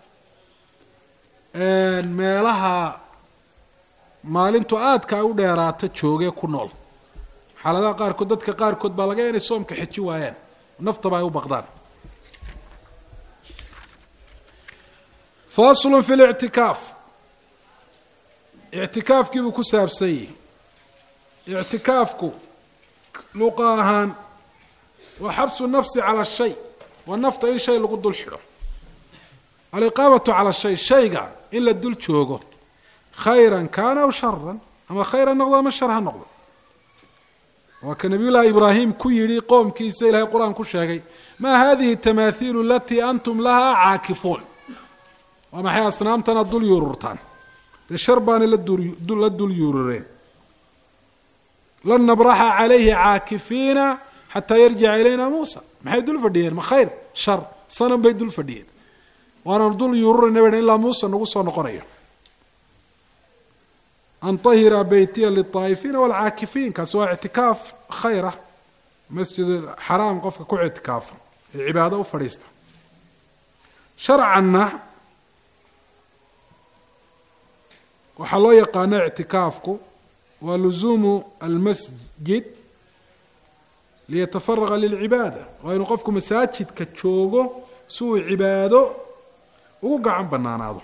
een meelaha maalintu aadka u dheeraato jooge ku nool xaaladaha qaarkood dadka qaarkood baa laga inay soomka xiji waayeen naftaba ay u baqdaan فاصل في الاعتكاف اعتكاف كيف كساب سي اعتكافك لقاهان وحبس النفس على الشيء والنفط إن شيء لقد الحلو الإقامة على الشيء شيء إلا الدل تشوقه خيرا كان أو شرا أما خيرا نقضى ما شرها نقضى وكان نبي الله إبراهيم كيري قوم كيسي لها القرآن كل شيء ما هذه التماثيل التي أنتم لها عاكفون وما حيا أصنامتنا الدل يوررتان تشربان للدل يوررين لن نبرح عليه عاكفين حتى يرجع إلينا موسى ما حيدل فدين ما خير شر صنم بيدل فدين وانا ندل يوررين إلا موسى نقص ونقريه أن طهر بيتي للطائفين والعاكفين كسواء اعتكاف خيره مسجد حرام قفك كو اعتكاف العبادة وفريسته شرعنا وحلو يقانا اعتكافكو ولزوم المسجد ليتفرغ للعبادة وإنه قفكو مساجد كتشوغو سوء عباده وقع عن بناناده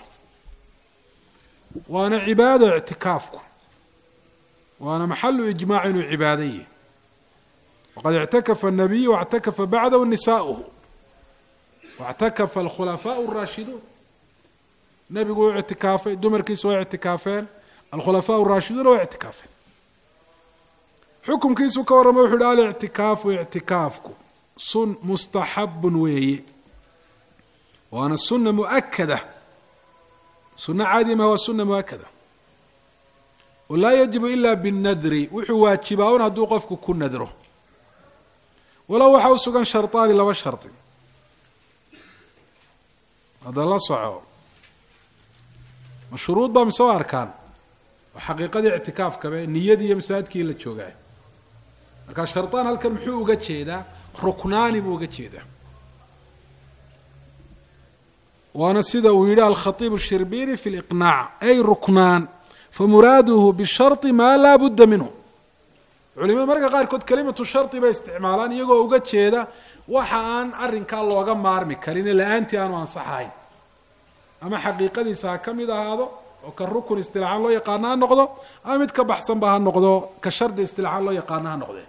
وأنا عبادة اعتكافكم وأنا محل إجماع عبادية وقد اعتكف النبي واعتكف بعده نساؤه واعتكف الخلفاء الراشدون النبي يقول اعتكافه دمر كيس واعتكافين الخلفاء الراشدون واعتكافين حكم كيس وكورم وحد على اعتكاف واعتكافكم سن مستحب وي وأنا السنة مؤكدة سنة عادمة وسنة مؤكدة ولا يجب إلا بالنذر وحوات شباون هدو قفك كل نذره ولو حوسوا كان شرطان إلا وشرط هذا الله صعب مشروط بمسوى أركان وحقيقة اعتكاف كمان نيدي يمساد كي إلا تشوقعي لكن شرطان هل كان محو قد شيدا ركنان بو قد شيدا وأنا سيدا ويرى الخطيب الشربيني في الإقناع أي ركنان فمراده بالشرط ما لا بد منه علماء مرقا قال كنت كلمة الشرط باستعمالان يقول وقت شيدا وحان أرن كان لوغا مارمي كارين لأنتي أنا وانصحاين أما حقيقة دي ساكم إذا هذا وكالركن استلعان الله يقانها النقضة أما يتكبحسن بها النقضة كالشرط استلعان الله يقانها النقضة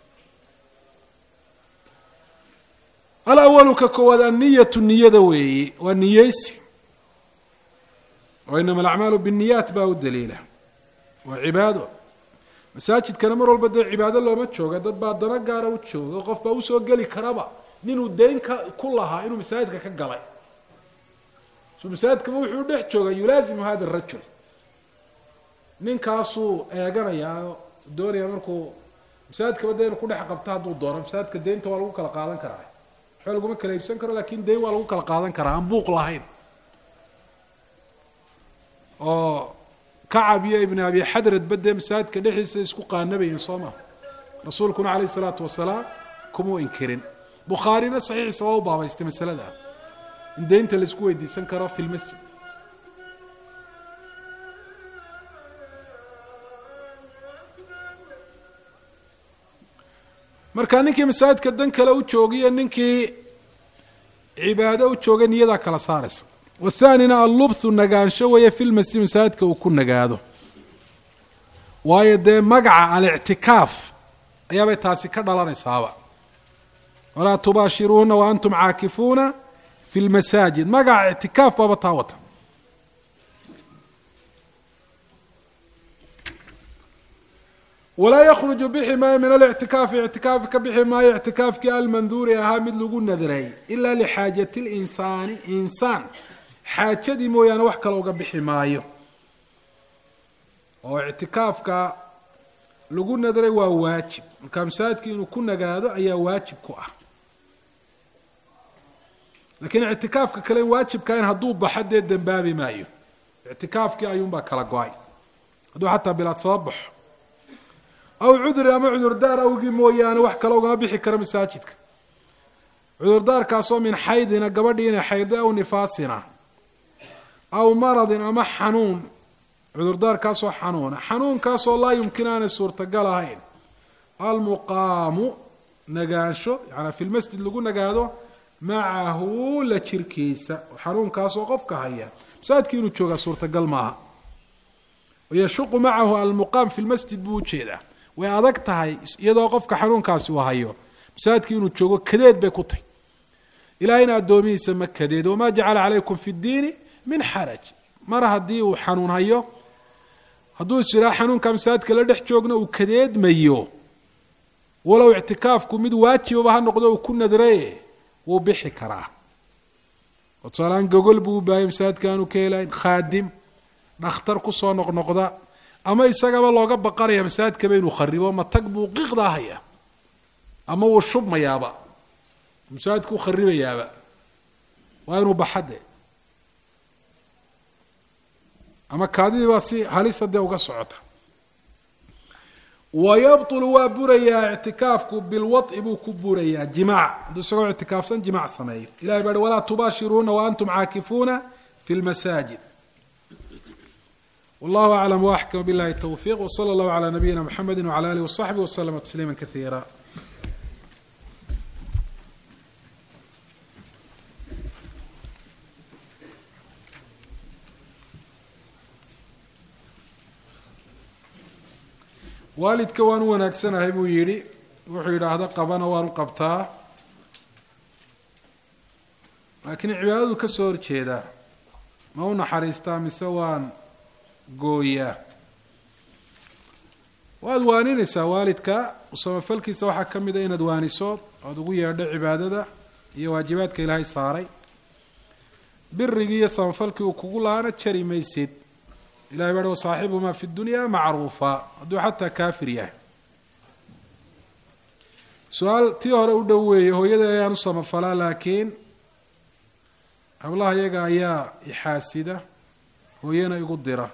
الأول ككواد النية النية دوي والنيس وإنما الأعمال بالنيات باو الدليلة وعباده مساجد كان مروا البدء عبادة الله ما تشوق دد بعد درجة أو تشوق وقف باوسو قالي كربا نينو الدين كلها إنه مساجد كقلي شو مساجد كم وحول ده تشوق يلازم هذا الرجل نين كاسو أجانا يا دوري أمركو مساجد كبدأ نكون حقبتها دو دورة مساجد كدين توالو كلا قالن كراي حول قوم كلا يبسن كرا لكن دين والو كلا قالن كرا أنبوق لهين أو كعب يا ابن أبي حدرت بدأ مساعد كدحيس يسقى النبي صومه رسولكم عليه الصلاة والسلام كمو إنكرين بخارينا صحيح سواء بابا يستمثل ده إن ده أنت اللي سكوي دي سنكره في المسجد مركانك مساعد كدن كلا وتشوقي إنك عبادة وتشوقي نيدا كلا صارس والثاني اللبث النجان شوية في المسجد مساعدك وكون نجاده وايد مقع على اعتكاف يا بيت هاسي كذا لا سوا ولا تباشرون وأنتم عاكفون في المساجد مقع اعتكاف بابا طاوت ولا يخرج بحماية من الاعتكاف اعتكافك بحماية اعتكافك المنذور أهامد لقول نذري إلا لحاجة الإنسان إنسان حاجدي مويان وحكا لوغا بحماية واعتكافك لقول نذري وواجب الكامسات إنه كنا قادوا أي واجب كواه لكن اعتكافك كلام واجب كان هدوب بحد الدنبابي مايو ictikaafkii ayuunbaa kala go-ay hadduu xataa bilaad soo baxo aw cudri ama cudurdaar awgii mooyaane wax kale ugama bixi karo masaajidka cudurdaarkaasoo min xaydina gabadhii inay xaydo aw nifaasina aw maradin ama xanuun cudurdaarkaasoo xanuuna xanuunkaasoo laa yumkin aanay suurtagal ahayn almuqaamu nagaansho yaani fi lmasjid lagu nagaado macahu la jirkiisa xanuunkaasoo qofka haya masaajidkii inuu joogaa suurtagal maaha yashuqu macahu almuqaam fi lmasjid buu ujeedaa way adag tahay iyadoo qofka xanuunkaasi uu hayo masaajidkii inuu joogo kadeed bay ku tahy ilahayna addoomihiisa ma kadeed wamaa jacala calaykum fi ddiini min xaraj mar haddii uu xanuun hayo hadduu is iraa xanuunka masaajidka la dhex joogna uu kadeedmayo walow ictikaafku mid waajibaba ha noqdo uu ku nadraye wuu bixi karaa oo tusaalahaan gogol buu u baahayay masaajidka aanu ka helayn khaadim dhakhtar kusoo noqnoqda ama isagaba looga baqanaya masaajidkaba inuu kharibo matag buu qiiqdaa haya ama wuu shubmayaaba masaajidku kharibayaaba waa inuu baxade ama kaadidii baa si halisa dee uga socota wayabطulu waa burayaa ictikaafku bilwaطi buu ku burayaa jimaac hadduu isagoo ictikaafsan jimaac sameeyo ilahay baa hi walaa tubaashiruuna waantum caakifuuna fi lmasaajid والله أعلم وأحكم بالله التوفيق وصلى الله على نبينا محمد وعلى آله وصحبه وسلم تسليما كثيرا waalidka waan u wanaagsanahay buu yidhi wuxuu yidhaahda qabana waan u qabtaa laakiin cibaadadu ka soo horjeedaa ma u naxariistaa mise waan gooyaa waad waaninaysaa waalidka samafalkiisa waxaa ka mid a inaad waaniso oad ugu yeedho cibaadada iyo waajibaadka ilaahay saaray birigii iyo samafalkii uu kugu lahaana jari maysid ilahay baa wasaaxibumaa fi dunya macruufa hadduu xataa kaafir yahay su-aal tii hore u dhow weeye hooyada ayaan u samafalaa laakiin hablaha iyaga ayaa ixaasida hooyana igu dira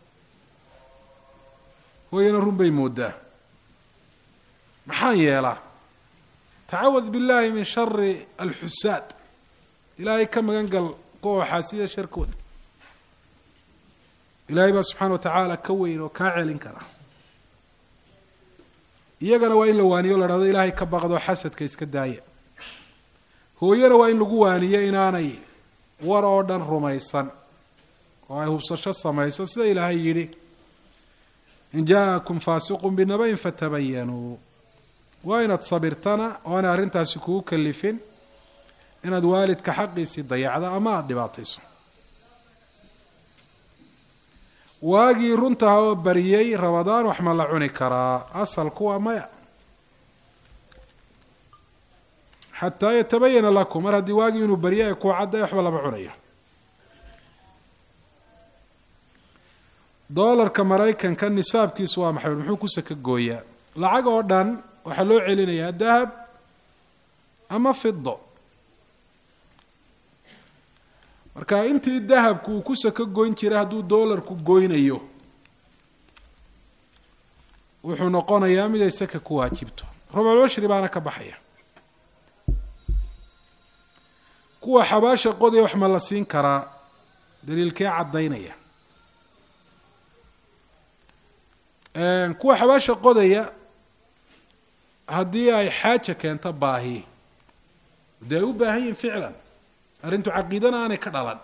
hooyana run bay moodaa maxaan yeelaa tacawad biاllahi min shari alxusaad ilaahay ka magan gal kuwa xaasida sharkooda ilaahay baa subxaana watacaala ka weyn oo kaa celin kara iyagana waa in la waaniyo la dhahdo ilaahay ka baqdo xasadka iska daaya hooyana waa in lagu waaniyo inaanay war oo dhan rumaysan oo ay hubsasho samayso sida ilaahay yidhi in jaakum faasiqun binabayin fatabayanuu waa inaad sabirtana oo aanay arrintaasi kugu kalifin inaad waalidka xaqiisii dayacda ama aada dhibaatayso waagii runtaha oo bariyey rabadaan wax ma la cuni karaa asalku waa maya xataa yatabayana lakum mar haddii waagii inuu bariyay ay ku cadday waxba lama cunayo doolarka maraykanka nisaabkiisu waa maxay muxuu ku saka gooyaa lacag oo dhan waxaa loo celinayaa dahab ama fido marka intii dahabku uu ku saka goyn jiray hadduu doolarku goynayo wuxuu noqonayaa mid ay saka ku waajibto rubculcushri baana ka baxaya kuwa xabaasha qodaya wax ma la siin karaa daliilkee caddaynaya kuwa xabaasha qodaya haddii ay xaaja keento baahi dee ay u baahan yihin ficlan arrintu caqiidana aanay ka dhalan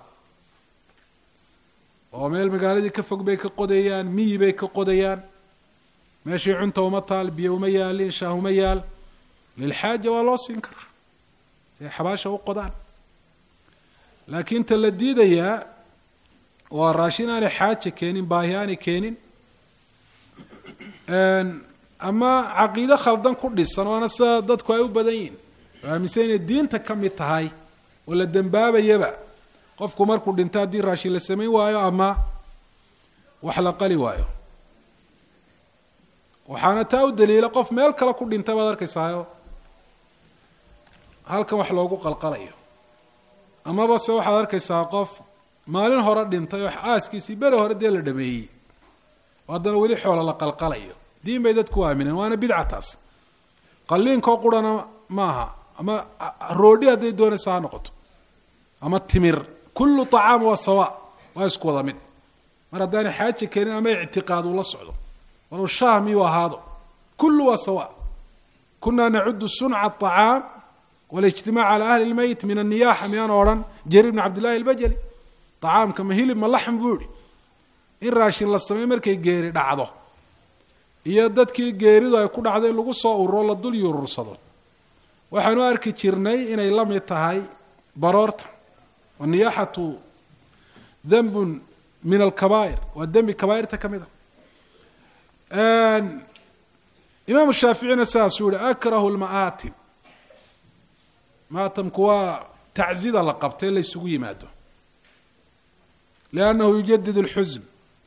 oo meel magaaladii ka fog bay ka qodayaan miyi bay ka qodayaan meeshii cunta uma taal biyo uma yaalin shaah uma yaal lilxaaja waa loo siin karaa say xabaasha u qodaan laakiin ta la diidayaa waa raashin aanay xaaja keenin baahi aanay keenin ama caqiido khaldan ku dhisan waana sida dadku ay u badan yihin oo aaminsan inay diinta ka mid tahay oo la dembaabayaba qofku markuu dhinto haddii raashin la samayn waayo ama wax la qali waayo waxaana taa u daliila qof meel kale ku dhintay baad arkaysaayo halkan wax loogu qalqalayo amaba se waxaad arkaysaa qof maalin hore dhintay oo aaskiisii beri hore dee la dhameeyey oo haddana weli xoola la qalqalayo diin bay dadku aamineen waana bidcataas qalliinkoo qurana maaha ama roodhi hadday doonaysa ha noqoto ama timir kullu طacaam waa sawa waa isku wada mid mar haddaanay xaaji keenin ama ictiqaad uu la socdo walow shaah miyuu ahaado kullu waa sawa kunaa nacudu sunca الطacaam والاجتماع على أهل الميت من النياحة ميان أوران جرير بن عبد الله البجلي طعام كما هيلب ما لحم بوري إن راشين للسماء مركي جيري دعضه يددكي جيري دا يكون عدين لغو سو الرول الدول يرصدون وحنو أركي تشيرني إن لم يتهاي برارت والنياحة ذنب من الكبائر والذنب كبائر تكمده إمام الشافعي نساس يقول أكره المآتم ماتم كوا تعزيد لقبتين ليسوي ماده لأنه يجدد الحزن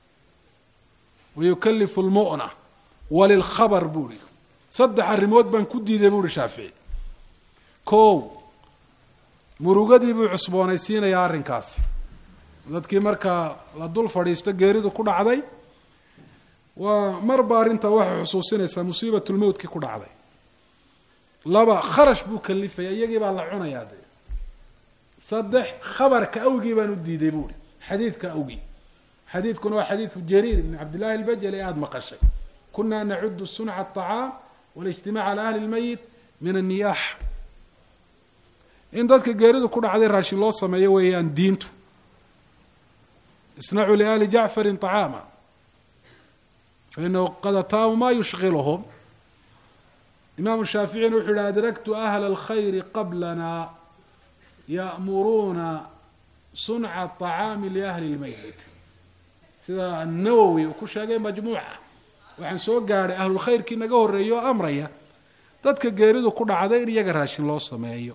ويكلف المؤنة وللخبر بوري صدح الريموت بان كدي دي بوري شافعي كو مروقدي بو عصبونيسين يا رنكاس dadkii marka la dul fadhiisto geeridu ku dhacday waa marba arinta waxa xusuusinaysa musiibatul mawdki ku dhacday laba kharash buu kalifay iyagii baa la cunayaa de saddex khabarka awgii baan u diiday buuri xadiidka awgii xadiidkuna waa xadiidku jariir ibn abdullah al-bajali aad maqashay kunna na'uddu sun'a at-ta'am wal ijtima' ala ahli al-mayyit min an-niyah in dadka geeridu ku dhacday raashin loo sameeyo weeyaan diintu اصنعوا لآل جعفر طعاما فإنه قد أتاهم ما يشغلهم إمام الشافعي يقول أدركت أهل الخير قبلنا يأمرون صنع الطعام لأهل الميت سيدا النووي وكل مجموعة وحن سوق قال أهل الخير كنا قول ريو أمريا تدك قيريدو كل عدين يقرهاش الله سمايو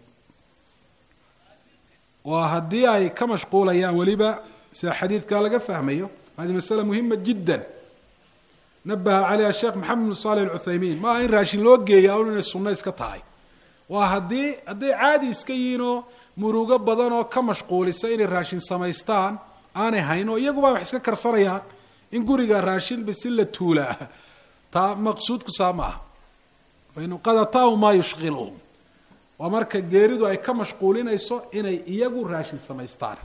وهدي أي كمشغول أيام وليبا حديث قال لك فهميه هذه مسألة مهمة جدا نبه عليها الشيخ محمد بن صالح العثيمين ما إن راشين لوجي يقولون السنة إسكتاي وهدي هدي عادي إسكينو مروجة بدنو كمشغول السين الراشين سمايستان أنا هينو يجوا بحسك كرسريا إن قريجا راشين بسلة تولا تا مقصود كسامة فإنه قد أتاه ما يشغلهم ومرك جيريدو أي كمشغولين أيسو إن يجوا راشين سمايستان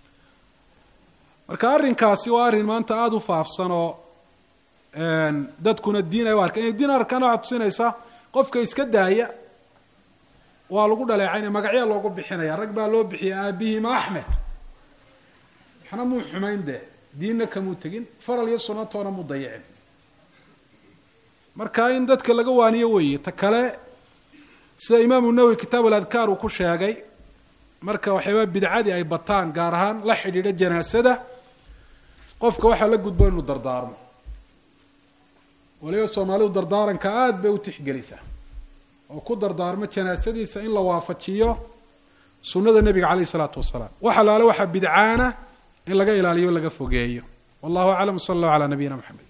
marka arrinkaasi waa arrin maanta aad u faafsan oo een dadkuna diin ay u arkaan diin arkaan waxa tusinaysa qofka iska daaya waa lagu dhaleecaynaa magacyo loogu bixinaya rag baa loo bixiyaa aabihi ma Ahmed xana muu xumaynde diinna kamu tagin faral iyo sunnatoona mu dayicin marka in dadka laga waaniyo weeye ta kale sida imaam an-Nawawi kitaab al-adkaar uu ku sheegay marka waxay bidcadi ay bataan gaar ahaan la xidhiidha janaasada qofka waxa la gudbo inuu dardaarmo waliyo Soomaalidu dardaaranka aad bay u tixgelisa oo ku dardaarmo janaasadiisa in la waafajiyo sunnada nabiga kaleey salaatu wasalaam waxa laala waxa bidcaana in laga ilaaliyo laga fogeeyo wallahu a'lam sallallahu ala nabiyina muhammad